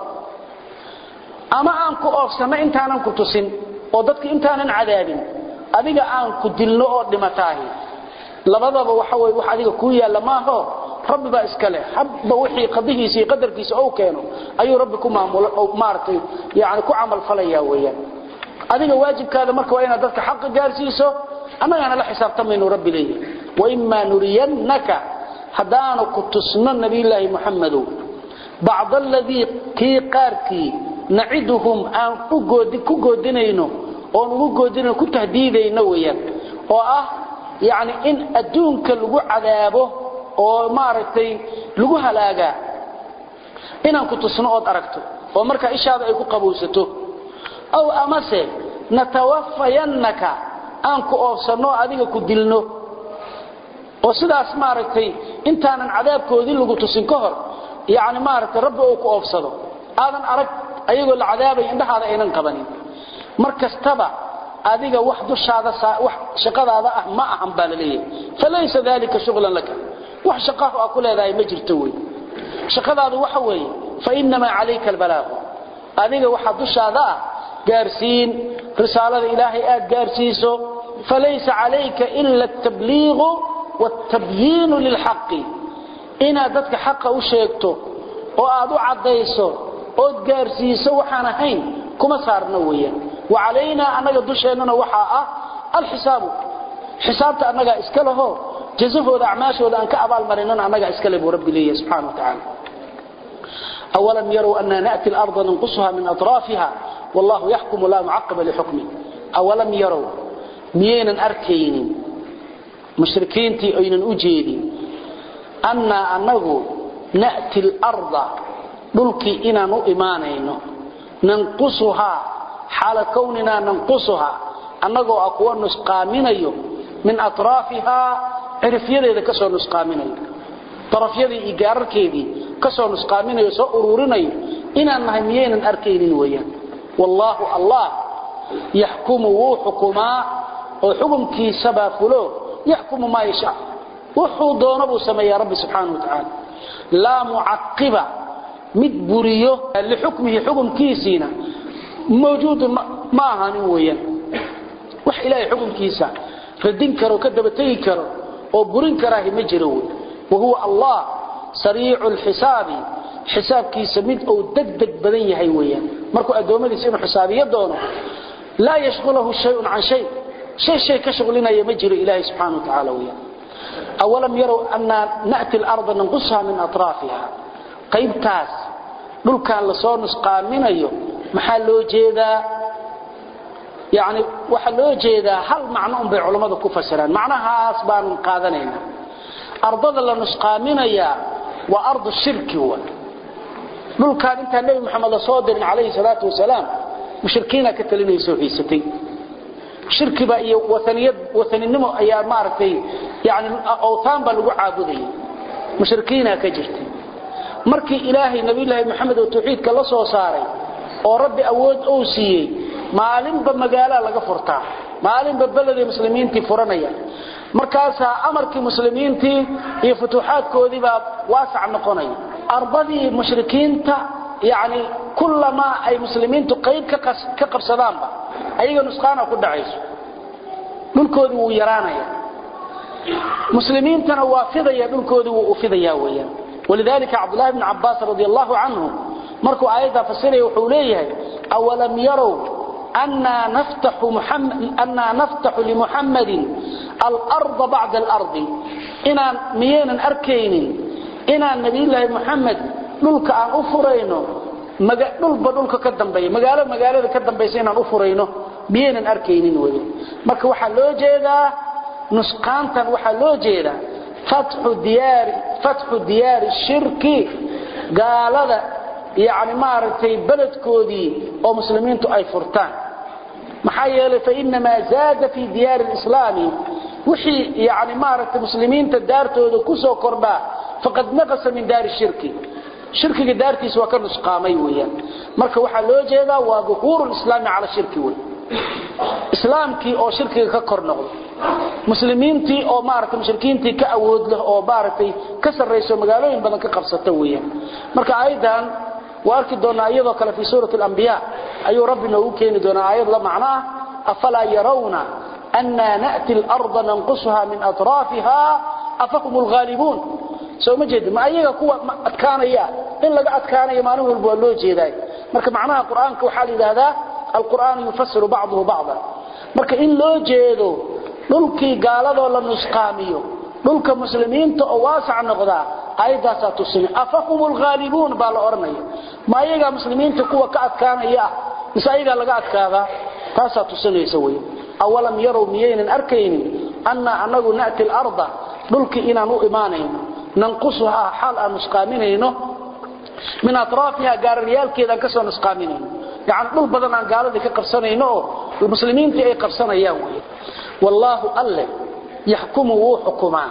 ama aan ku oofsano intaanan ku tusin oo dadka intaanan cadaabin adiga aan ku dilno oo dhimataahi labadaba waxa way wax adiga ku yaala maaho rabbi ba iska leh habba wixii qadihiisa iyo qadarkiisa oo keeno ayuu rabbi ku maamulo oo maartay yaani ku amal falaya weeyaan adiga waajibkaada marka waa inaad dadka xaq gaarsiiso annagana la xisaabtamayno rabbi leeyahay wa imma nuriyannaka haddaanu ku tusno nabi ilaahi muhammadu ba'd alladhi ki qarki naciduhum aan u goodi ku goodinayno oo ugu goodinayno ku tahdiidayno weeyaan oo ah yaani in adduunka lagu cadaabo oo maartay lagu halaaga inaan ku tusno oo aragto oo marka ishaada ay ku qabowsato aw amase natawaffayannaka aan ku oofsano adiga ku dilno oo sidaas maartay intaanan cadaabkoodii lagu tusin ka hor yaani maartay rabbi uu ku oofsado aadan arag ayagoo la cadaabay indhahaada aynan qabanin markastaba adiga wax dushaada wax shaqadaada ah ma ahan balaleeyay falaysa dalika shughlan laka wax shaqaha ku leedahay ma jirto way shaqadaadu waxa weey fa inma alayka albalaag adiga waxa dushaada gaarsiin risaalada ilaahay aad gaarsiiso falaysa alayka illa at-tabliigh والتبيين للحق إن ذاتك حق وشيكته وأدو عديسه وتقارسيسه وحانا هين كما صارنا ويا وعلينا أنك دوشيننا وحاء الحساب حسابت أنك إسكاله جزفه ودعماشه ودأنك أبال مرننا أنك إسكاله ربي لي سبحانه وتعالى أولم يروا أننا نأتي الأرض ننقصها من أطرافها والله يحكم لا معقب لحكمه أولم يروا مينا أركين مشركينتي أين أجيدي أن أنه نأتي الأرض نلقي إنا نؤمانين ننقصها حال كوننا ننقصها أنه أقوى نسقامين من أطرافها عرف يدي إذا كسو نسقامين طرف يدي إيقار كيدي كسو نسقامين يسأرورين إنا نهميين أركين ويا والله الله يحكم وحكما وحكم كي سبا فلو يحكم ما يشاء وحو دونه سمى يا رب سبحانه وتعالى لا معقب مدبريه لحكمه حكم كيسينا موجود ما هانويا وح إلهي حكم كيسا ردين كرو كدبتي كرو وبرين كراه مجرو وهو الله سريع الحساب حساب كيسا مد أو دقدق بدن يحي ويا مركو أدومدي سينو حسابي يدونه لا يشغله شيء عن شيء شيء شيء كشغلنا يمجر إلهي سبحانه وتعالى وياه أولم يروا أن نأتي الأرض ننقصها من أطرافها قيب تاس دول كان لصور نسقان من أيوه محلو جيدا يعني وحلو جيدا هل معناهم بعلماء كفسران معناها أصبان قادنين أرض الله نسقان من أيوه وأرض الشرك هو دول كان انت النبي محمد صادر عليه الصلاة والسلام مشركين كتلين يسوحي ستي شرك بقى وثنيات وثنينمو ايا مارتي يعني اوثان با لو عابدي مشركين كجرتي markii ilaahay nabi ilaahay maxamed oo tawxiidka la soo saaray oo rabbi awood uu siiyay maalinba magaalo laga furtaa maalinba balada muslimiintii furanaya markaas amarkii muslimiintii iyo futuuxaadkoodii baa waasac noqonay ardadii mushrikiinta يعني كلما أي مسلمين تقيد كقبصدان با أيها نسخانا كل عيش دولكودي ويرانا مسلمين تنوافذا يا دولكودي وفذا ياويا ولذلك عبد الله بن عباس رضي الله عنه مركو آياتها فسيري وحوليه أولم يروا أنا نفتح محمد أنا نفتح لمحمد الأرض بعد الأرض إنا ميانا أركين إنا النبي الله محمد dhulka aan u furayno dhulba dhulka ka dambeeyo magaalo magaalada ka dambeeyay inaan u furayno biyeenan arkaynin wali marka waxa loo jeedaa nusqaantan waxa loo jeedaa fathu diyaar fathu diyaar shirki gaalada yaani maartay baladkoodii oo muslimiintu ay furtaan maxaa yeelay fa inma zaada fi diyaar al-islam wixii yaani maartay muslimiinta daartooda ku soo kordha faqad naqasa min daar shirki shirkiga daartiis waa ka nusqaamay weeyaan marka waxa loo jeedaa waa dhuhurul islaami ala shirki weey islaamkii oo shirkiga ka kor noqdo muslimiintii oo maartay mushrikiintii ka awood leh oo baartay ka sareyso magaalooyin badan ka qabsata weeyaan marka aydan waarki doona iyadoo kale fi suurat al-anbiya ayu rabbina uu keeni doona ayad la macnaa afala yarawna anna na'ti al-ardha nanqusuha min atrafiha afahumul ghalibun soo ma jeed ma ayaga kuwa adkaanaya in laga adkaanayo maalin walba loo jeeday marka macnaha quraanka waxa la yiraahdaa al-quraan yufassiru ba'dahu ba'dan marka in loo jeedo dhulkii gaalado la nusqaamiyo dhulka muslimiinta oo waasac noqda aydaas tusini afahumul ghalibun baa la oranayo ma ayaga muslimiinta kuwa ka adkaanaya isaga laga adkaada taas tusinaysa way awalam yaru miyaynan arkaynin anna anagu na'ti al-ardha dhulkii inaan u imaanayno ننقصها حال أن نسقامينينه من أطرافها قال الريال كذا كسر نسقامينينه يعني نقول بدنا أن قال ذلك قرصانينه المسلمين تأي قرصانا ياوي والله أله يحكم وحكما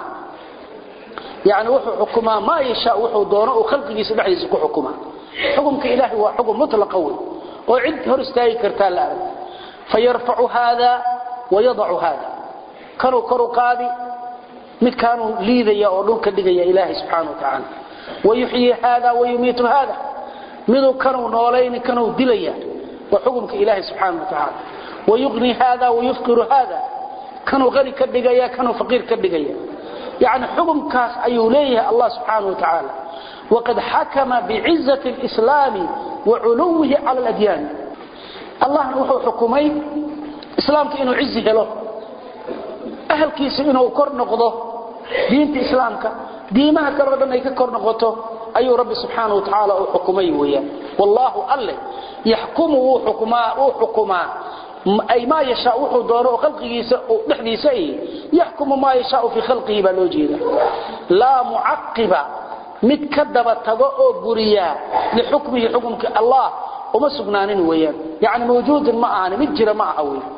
يعني وحو حكما ما يشاء وحو دونه وخلقه يسبح يزكو حكما حكم كإله هو حكم مطلق قوي وعد هرستاي كرتال الأرض فيرفع هذا ويضع هذا كانوا كروا قاضي mid kaanu liidaya oo dhulka dhigaya ilaahi subhanahu wa ta'ala wayuhyi hada wayumitu hada midu kaanu nooleyn kaanu dilaya wa xukumka ilaahi subhanahu wa ta'ala wayughni hada wayufqiru hada kaanu qari ka dhigaya kaanu faqir ka dhigaya yaani xukumkaas ayuu leeyahay Allah subhanahu wa ta'ala waqad hakama bi'izzati al-islam wa 'uluwihi 'ala al-adyan Allah wuxuu xukumay islaamka inuu izzi helo ahalkiisa inuu kor noqdo diinta islaamka diimaha kale dhan ay ka kor noqoto ayuu rabbi subhanahu wa ta'ala uu xukumay weeyaan wallahu alla yahkumu hukuma uu xukuma ay ma yasha uu doono khalqigiisa oo dhexdiisa ay yahkumu ma yasha fi khalqihi ba loo jeeda la mu'aqqiba mid kadaba tago oo buriya li hukmihi hukumka Allah uma sugnaanin weeyaan yaani mawjuud ma ahan mid jira ma aha weeyaan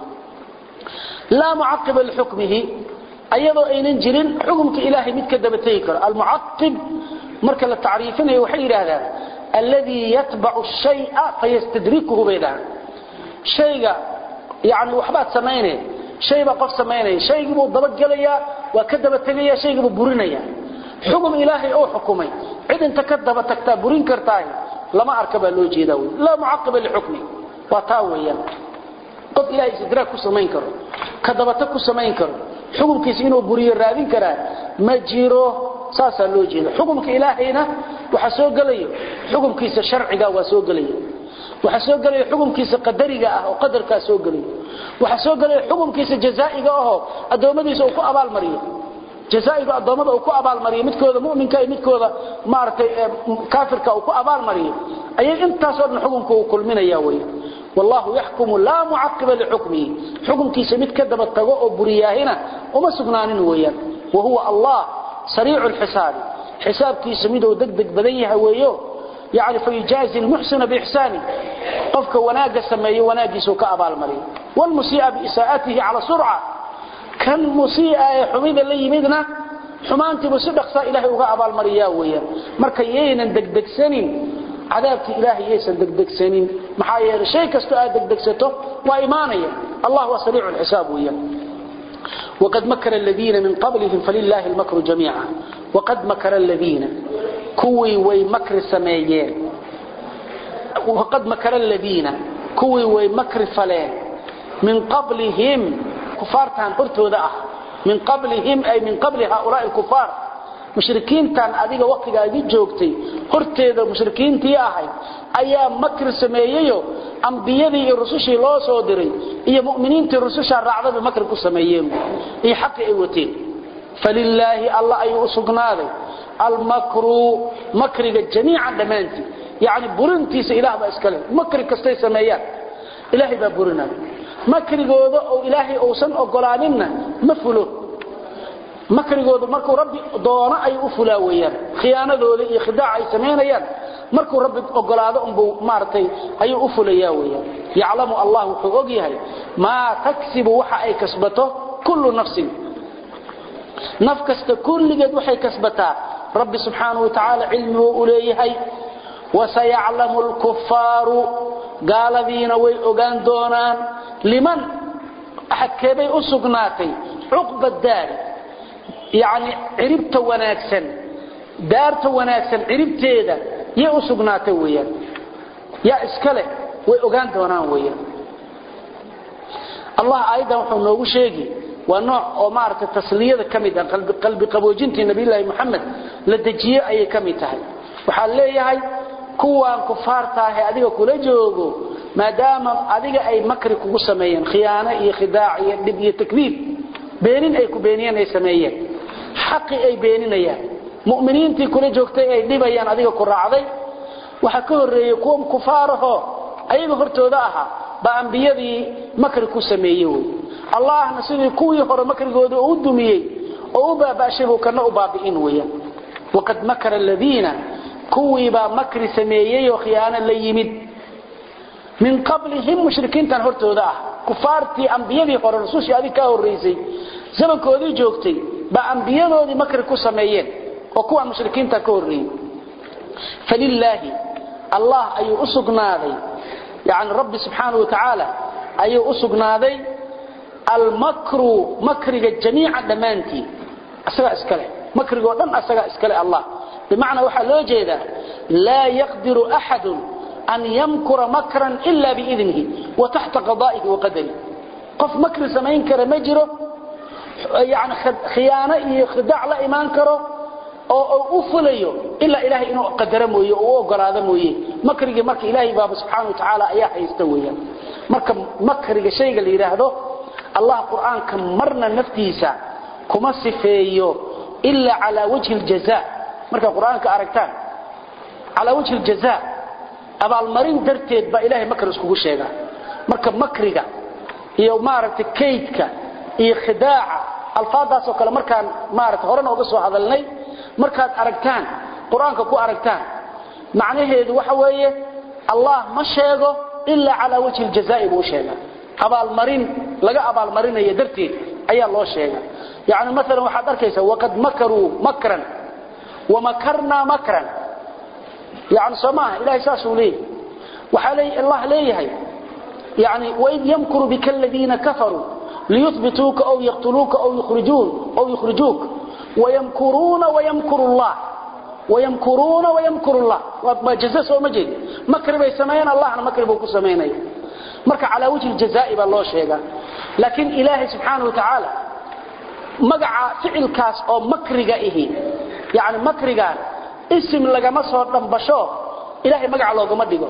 لا معقب لحكمه ايضا اين جيرين حكمك الهي مد كدبتي كر المعقب marka la taariifinayo waxa yiraahdaan alladhi yatba'u ash-shay'a fayastadrikuhu bayda shayga yaani waxba sameeyay shayba qof sameeyay shaygu uu daba galaya waa ka daba tagaya shaygu burinaya xukum ilaahi oo xukumay cid inta ka daba tagta burin kartaa lama arkaba loo jeedaa la mu'aqib li hukmi wa taawiyan qad ilaahi sidra ku sameyn karo kadabata ku sameyn karo xukunkiisa inuu buriyo raadin kara ma jiro saasa loo jeedo xukunka ilaahayna waxa soo galayo xukunkiisa sharciga waa soo galayo waxa soo galay xukunkiisa qadariga ah oo qadarka soo galay waxa soo galay xukunkiisa jazaa'iga ah oo adoomadiisa uu ku abaal mariyo jazaa'iga adoomada uu ku abaal mariyo midkooda mu'minka iyo midkooda maartay kaafirka uu ku abaal mariyo ayay intaas oo xukunku uu kulminaya way والله يحكم لا معقب لحكمه حكم كيس مد كدب تغو او برياهنا وما سغنانين ويان وهو الله سريع الحساب حساب كيس ميدو دغدغ بدن yahay weeyo يعني فيجازي المحسن باحسانه قفك وناغ سميه وناغيسو كابال مري والمسيء باساءته على سرعه كان مسيء حميد اللي يمدنا xumaantii buu si dhaqso ilaahay uga abaal mariyaa weeyaan marka yeeynaan degdegsanin cadaabti ilaahay yeesan degdegsanin maxaa yeelay shay kasto aad degdegsato waa iimaanaya allah waa sariicul xisaab weeyaan وقد مكر الذين من قبلهم فلله المكر جميعا وقد مكر الذين كوي وي مكر سميين وقد مكر الذين كوي وي مكر فلان من قبلهم كفار كان برتوده من قبلهم أي من قبل هؤلاء الكفار مشركين كان أذيك وقتها أذيك جوكتي هرتيدا مشركين تياهي أيام مكر سميييو أنبيادي الرسوشي الله صادري إيا مؤمنين تي الرسوشي الرعضة بمكر كسمييين إيا حق إيوتين فلله الله أي أسقنا ذي المكر مكر جميعا دمانتي يعني برنتي سإله بأسكاله مكر كستي سمييان إلهي بابرنا makrigooda oo ilaahay uusan ogolaaninna ma fulo makrigooda markuu rabbi doono ay u fulaawayaan khiyaanadooda iyo khidaac ay sameeyaan markuu rabbi ogolaado umbu maartay ay u fulayaa weeyaan yaclamu allah wuxuu og yahay ma taksibu waxa ay kasbato kullu nafsin naf kasta kulligeed waxay kasbataa rabbi subhanahu wa ta'ala ilmu u leeyahay وسيعلم الكفار قال ذين ويؤغان دونان لمن أحد كيبي أسقناتي عقب الدار يعني عربت وناكسا دارت وناكسا عربت هذا يا أسقناتي ويا يا إسكالي ويؤغان دونان ويا الله أيضا وحنوه شيقي ونوع أمارة التسلية كميدا قلب قبوجنتي نبي الله محمد لدجيه أي كميتها وحال ليهي kuwaan kufaartaahay adiga kula joogo maadaama adiga ay makri kugu sameeyeen khiyaano iyo khidaac iyo dib iyo takdiib beenin ay ku beeniyeen ay sameeyeen xaqi ay beeninayaan mu'miniintii kula joogtay ay dhibayaan adiga ku raacday waxa ka horeeyay kuwa kufaaraho ayaga hortooda aha ba anbiyadii makri ku sameeyay allahna sidii kuwii hore makrigooda uu dumiyay oo baabaashibu kana u baabiin weeyaan waqad makara alladina كوي با مكر سميهي وخيانة ليمد من قبلهم مشركين تنهرتودا كفارتي أنبيادي قرر رسوشي هذه كاو الرئيسي زمن كودي جوكتي با أنبيادي مكر كو سميهين وكوان مشركين تكو الرئيس فلله الله أي أسقنا ذي يعني رب سبحانه وتعالى أي أسقنا ذي المكر مكر جميع دمانتي أسرع اسكاله مكر قدام أسرع اسكاله الله بمعنى waxa loo jeeda la yaqdiru ahad an yamkura makran illa bi idnihi wa tahta qada'ihi wa qadarihi qof makr sameyn kara ma jiro yaani khiyaana iyo khidaac la iman karo oo u fulayo illa ilaahi inuu qadaro mooyo oo ogolaado mooyo makriga marka ilaahi baaba subhanahu wa ta'ala ayaa haysta weeyaan marka makriga shayga la yiraahdo allah quraanka marna naftiisa kuma sifeeyo illa ala wajhi al-jazaa marka quraanka aragtaan ala wajhi al-jazaa abaal marin darteed ba ilaahay makr isku sheega marka makriga iyo maaragtay kaydka iyo khidaaca alfaadaas oo kale markaan maaragtay horena uga soo hadalnay markaad aragtaan quraanka ku aragtaan macnaheedu waxa weeye allah ma sheego illa ala wajhi al-jazaa buu sheega abaal marin laga abaal marinayo darteed ayaa loo sheega yaani mesela waxaad arkaysaa waqad makaru makran ومكرنا مكرا يعني سماه إلهي ساسو ليه وحالي الله ليه يعني وإذ يمكر بك الذين كفروا ليثبتوك أو يقتلوك أو يخرجون أو يخرجوك ويمكرون ويمكر الله ويمكرون ويمكر الله وما جزاء سوى مجد مكر بي سمين الله أنا مكر بوكو سمين مركع على وجه الجزاء بالله شيئا لكن إلهي سبحانه وتعالى مقع فعل كاس أو مكرق إيه يعني مكرغان اسم لغا ما سو دنبشو الهي مغا لوغما ديغو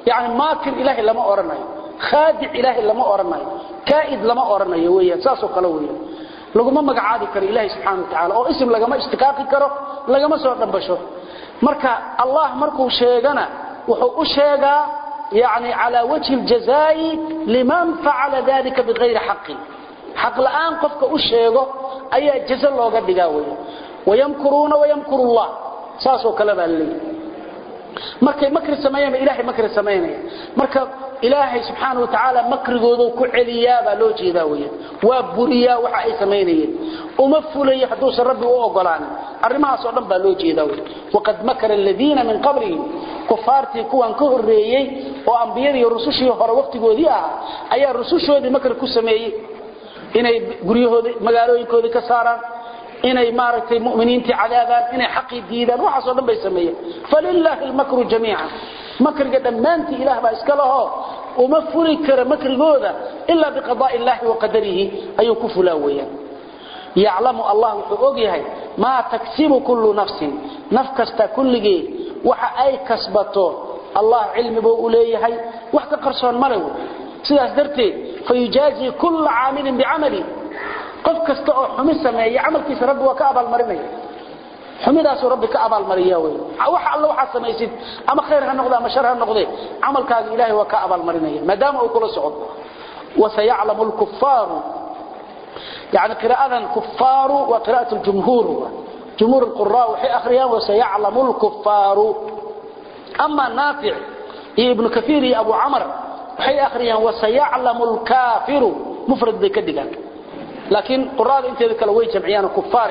يعني ماكر إلهي لما أرني خادع إلهي لما أرني كائد لما أرني ويا ساسو قلوية لقما مقعادي كر إلهي سبحانه وتعالى أو اسم لقما اشتقاقي كره لقما سوى بشر مركا الله مركو شيغنا وحو شيغا يعني على وجه الجزاء لمن فعل ذلك بغير حق حق الآن قفك أشيغو أي جزاء الله قد قاوي ويمكرون ويمكر الله ساسو كلام اللي markay makr sameeyeen ilaahay makr sameeyeen marka ilaahay subhanahu wa ta'ala makrigoodu ku celiyaa baa loo jeedaa weeyaan waa buriya waxa ay sameeyeen uma fulay haduu rabbi u ogolaan arimahaas oo dhan baa loo jeedaa weeyaan waqad makara alladina min qablihim kufaarti kuwan ka horeeyay oo anbiyada iyo rusushii hore waqtigoodii ah ayaa rusushoodii makr ku sameeyay inay guriyahooda magaalooyinkooda ka saaraan inay maaragtay muuminiinti cadaabaan inay xaqi diidaan waxa soo dhan bay sameeyeen falillahi almakru jamii'an makriga dhamaanti ilaah baa iska laho uma fuli kara makrigooda illa biqada'i illahi wa qadarihi ayu ku fulawayaan ya'lamu allah wuxuu ogyahay ma taksibu kullu nafsin nafkasta kulligii waxa ay kasbato allah ilmi buu u leeyahay wax ka qarsoon ma leeyo sidaas darteed fayujaazi kullu 'aamilin bi'amali qof kasta oo xumi sameeyay amalkiisa rabbi waa ka abaal marinaya xumidaas rabbi ka abaal mariyaa way waxa alla waxa sameeysid ama khayr ha noqdo ama shar ha noqdo amalkaaga ilaahay waa ka abaal marinaya maadaama uu kula socdo وسيعلم الكفار يعني قراءة الكفار وقراءة الجمهور جمهور القراء وحي أخريان وسيعلم الكفار أما نافع ابن كثير أبو عمر وحي أخريان وسيعلم الكافر مفرد بكدقان لكن قراءة انت ذكالوي جمعيان كفار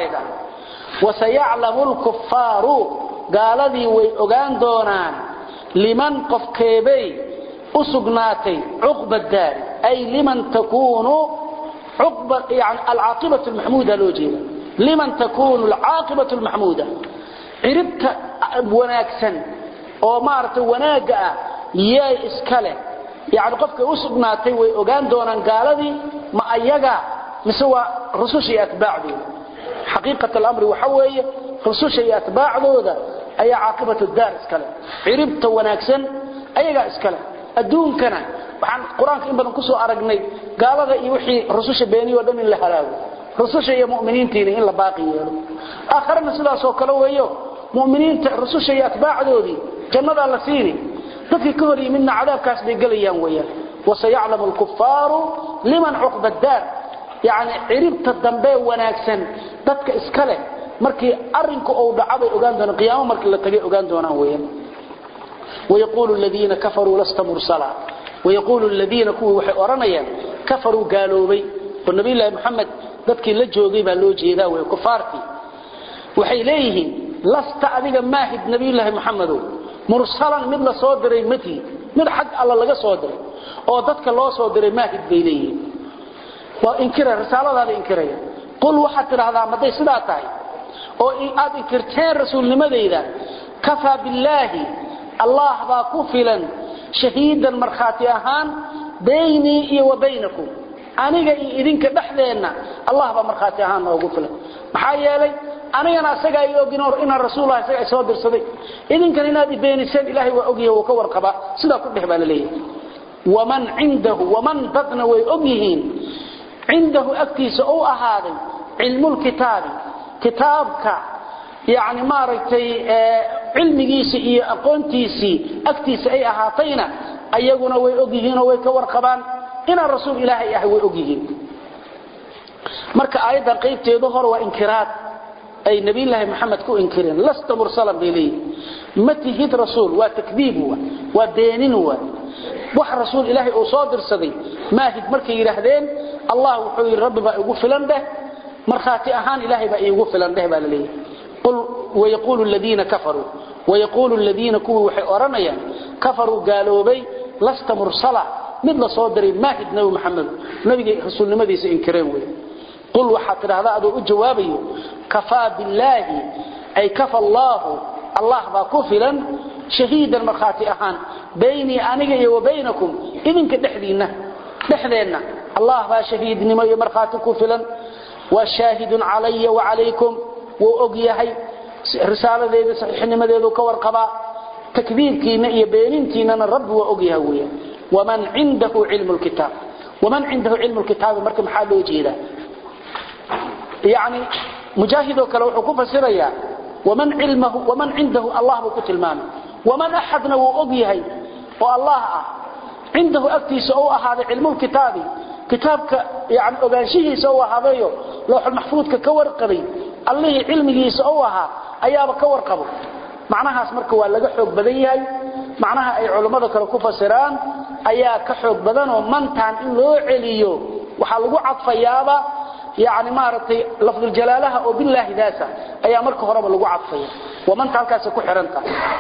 وسيعلم الكفار قال ذي ويقان دونان لمن قف كيبي أسقناتي عقب الدار أي لمن تكون عقب يعني العاقبة المحمودة لوجينا لمن تكون العاقبة المحمودة عربت وناكسا ومارت وناقع يا إسكاله يعني قفك أسقناتي ويقان دونان قال ذي ما أيقا مسوى رسوشي أتباع ذو حقيقة الأمر وحوية رسوشي أتباع ذو ذا أي عاقبة الدار إسكاله عربت وناكسا أيقا إسكاله الدون كان وحن القرآن كإن بدن كسو أرقني قال هذا يوحي رسوشي بيني ودم الله هلاو رسوشي يا مؤمنين تيني إلا باقي آخرنا سلا سوكلوا يو مؤمنين رسوشي أتباع ذو ذي جنة الله سيني تفي كهري منا عذاب كاس بيقليان ويا وسيعلم الكفار لمن عقب الدار يعني عربت الدنباء وناكسن dadka iskale markii arinku uu dhacay ogaan doona qiyaamo markii la tagay ogaan doona weeyaan ويقول الذين كفروا لست مرسلا ويقول الذين كوا waxay oranayaan كفروا gaalowbay oo nabi ilaahay maxamed dadkii la joogay baa loo jeedaa way kufaarti waxay leeyihiin lasta adiga maahid nabi ilaahay maxamed mursalan mid la soo diray mati mid xaq alla laga soo diray oo dadka loo soo diray maahid bay leeyihiin وإنكر رسالة هذا إنكرية قل وحد هذا مدى صداته وإن إنكرتين رسول لماذا إذا كفى بالله الله باكفلا شهيدا مرخاتي أهان بيني وبينكم أنا إذنك بحذينا الله بمرخاتي أهان وقفلا محايا لي أنا أنا أسقى يوغنور إن الرسول الله سيئة صادر صديق إذن كان ينادي بين السيد إلهي وأقيه وكور قبا صدا كله بالليه ومن عنده ومن بدن ويؤجهين عنده أكتيس أو أهادي علم الكتاب كتابك يعني ما رأيتي علميسي إيه أقونتيسي أكتيس أي أهاتينا أيقون ويؤجهين ويكور قبان إن الرسول إلهي أهي ويؤجهين مركا أيضا قيبتي ظهر وإنكرات أي نبي الله محمد كو إنكرين لست مرسلا بليه متهد رسول وتكذيبه ودينينه وح رسول إلهي أصادر صدي ما هد مركي يرهدين الله وحوي الرب بقى يقفل عنده مرخاتي أهان إلهي بقى يقفل عنده بقى لليه قل ويقول الذين كفروا ويقول الذين كوا وحي أرميا كفروا قالوا بي لست مرسلا مثل صادر ما هد نبي محمد نبي رسول نمدي سإنكرين وي قل وحتى هذا أدو الجوابي كفى بالله أي كفى الله الله باكفلا شهيدا مرخاتي أهان بيني أنا وبينكم إذن كدحذينا دحذينا الله با شهيد نمي مرخاتي كفلا وشاهد علي وعليكم وأقيهي رسالة ذي صحيح نمدي ذو كور قبا takdiibkiina iyo beenintiina rabbi waa ogyahay weeyaan waman indahu ilmul kitab waman indahu ilmul kitab marka maxaa loo jeedaa يعني مجاهد وكله وحكوفة سرية ومن علمه ومن عنده الله بكت المام ومن أحدنا وأبيهي والله عنده أكتي سوى هذا علم الكتاب كتابك يعني أبانشيه سوى هذا لوح المحفوظ ككور قري الله علمه سوىها أيام كور قبو معناها اسمرك ولا حق بديهي معناها أي علماء ذكروا كوفة سران أيا كحق بدن ومن تان إنه عليو وحلقوا عطفيابا يعني ما رتي لفظ الجلاله وبالله داسه ايا marka horeba lagu cadfay waman halkaas ku xiranta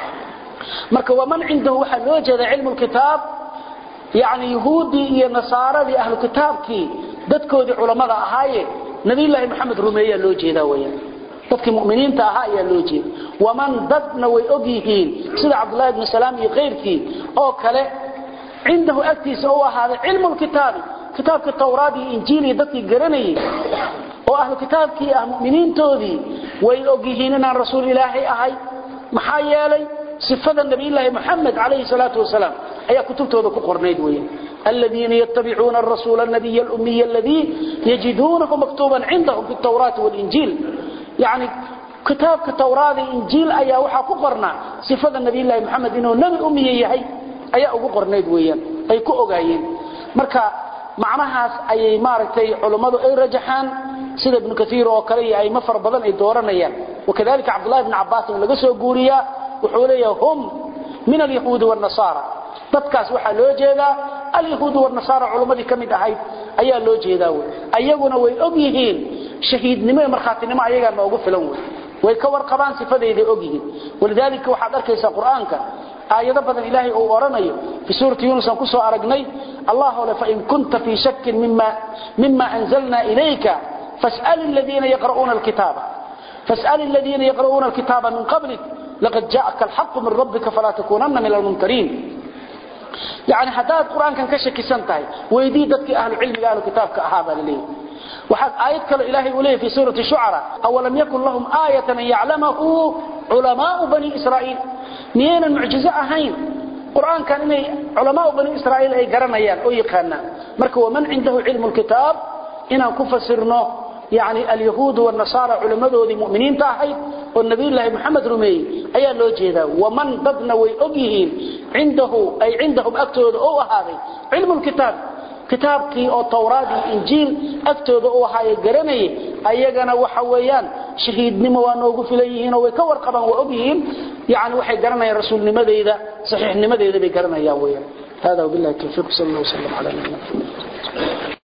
marka waman indahu waxa loo jeeda cilmu kitab yani yahuudi iyo nasaaradi ahlu kitabki dadkoodi culimada ahaaye nabi ilaahi maxamed rumeeya loo jeeda weeyaan dadkii muuminiinta ahaa ayaa loo jeeda waman dadna way ogyihiin sida abdullah ibn salaam iyo qeyrkii oo kale عنده أكتس أو هذا علم الكتاب كتاب التوراة إنجيل يدتي قرني وأهل كتاب كي أهل مؤمنين تودي ويؤجهيننا رسول الله أهي محايا لي صفة النبي الله محمد عليه الصلاة والسلام أي كتب تودك قرنيد وين الذين يتبعون الرسول النبي الأمي الذي يجدونه مكتوبا عندهم في التوراة والإنجيل يعني كتاب التوراة والإنجيل أي وحق قرنا صفة النبي الله محمد إنه نبي أمي يهي ayaa ugu qorneed weeyaan ay ku ogaayeen marka macnahaas ayay maartay culimadu ay rajaxaan sida ibn kathir oo kale ay ma far badan ay dooranayaan wakadalika abdullah ibn abbas laga soo guuriya wuxuu leeyahay hum min al-yahud wal nasara dadkaas waxa loo jeedaa al-yahud wal nasara culimadii kamid ahayd ayaa loo jeedaa ayaguna way og yihiin shahiidnimo marxaatinimo ayaga noogu filan way ka warqabaan sifadeeda og yihiin walidaalika waxa arkaysa quraanka آيات بدن إلهي أو أرنيه في سورة يونس كسو أرقني الله قال فإن كنت في شك مما, مما أنزلنا إليك فاسأل الذين يقرؤون الكتاب فاسأل الذين يقرؤون الكتاب من قبلك لقد جاءك الحق من ربك فلا تكونن من الممترين يعني حتى القرآن كان كشك سنتهي ويديدك أهل العلم قالوا كتابك هذا لليه وحد آيات كلا إلهي وليه في سورة الشعراء أولم يكن لهم آية أن يعلمه علماء بني إسرائيل ميين المعجزة أهين قرآن كان إنه علماء بني إسرائيل أي قرنيان أو يقانا مركو ومن عنده علم الكتاب إنا كفسرنا يعني اليهود والنصارى علماء ذي مؤمنين تاحيد والنبي الله محمد رمي أي اللو جيدا ومن ضدنا ويؤجهين عنده أي عندهم أكتود أو هذا علم الكتاب كتابكي او توراة الانجيل اكتوده او هاي غراني ايغنا waxa weeyaan shahiidnimo waa noogu filayeen oo way ka warqabaan waa ogyihiin yaani waxay garanayaan rasuulnimadeeda saxiixnimadeeda bay garanayaan weeyaan hada billahi tawfiq sallallahu alayhi wa sallam ala nabiyyina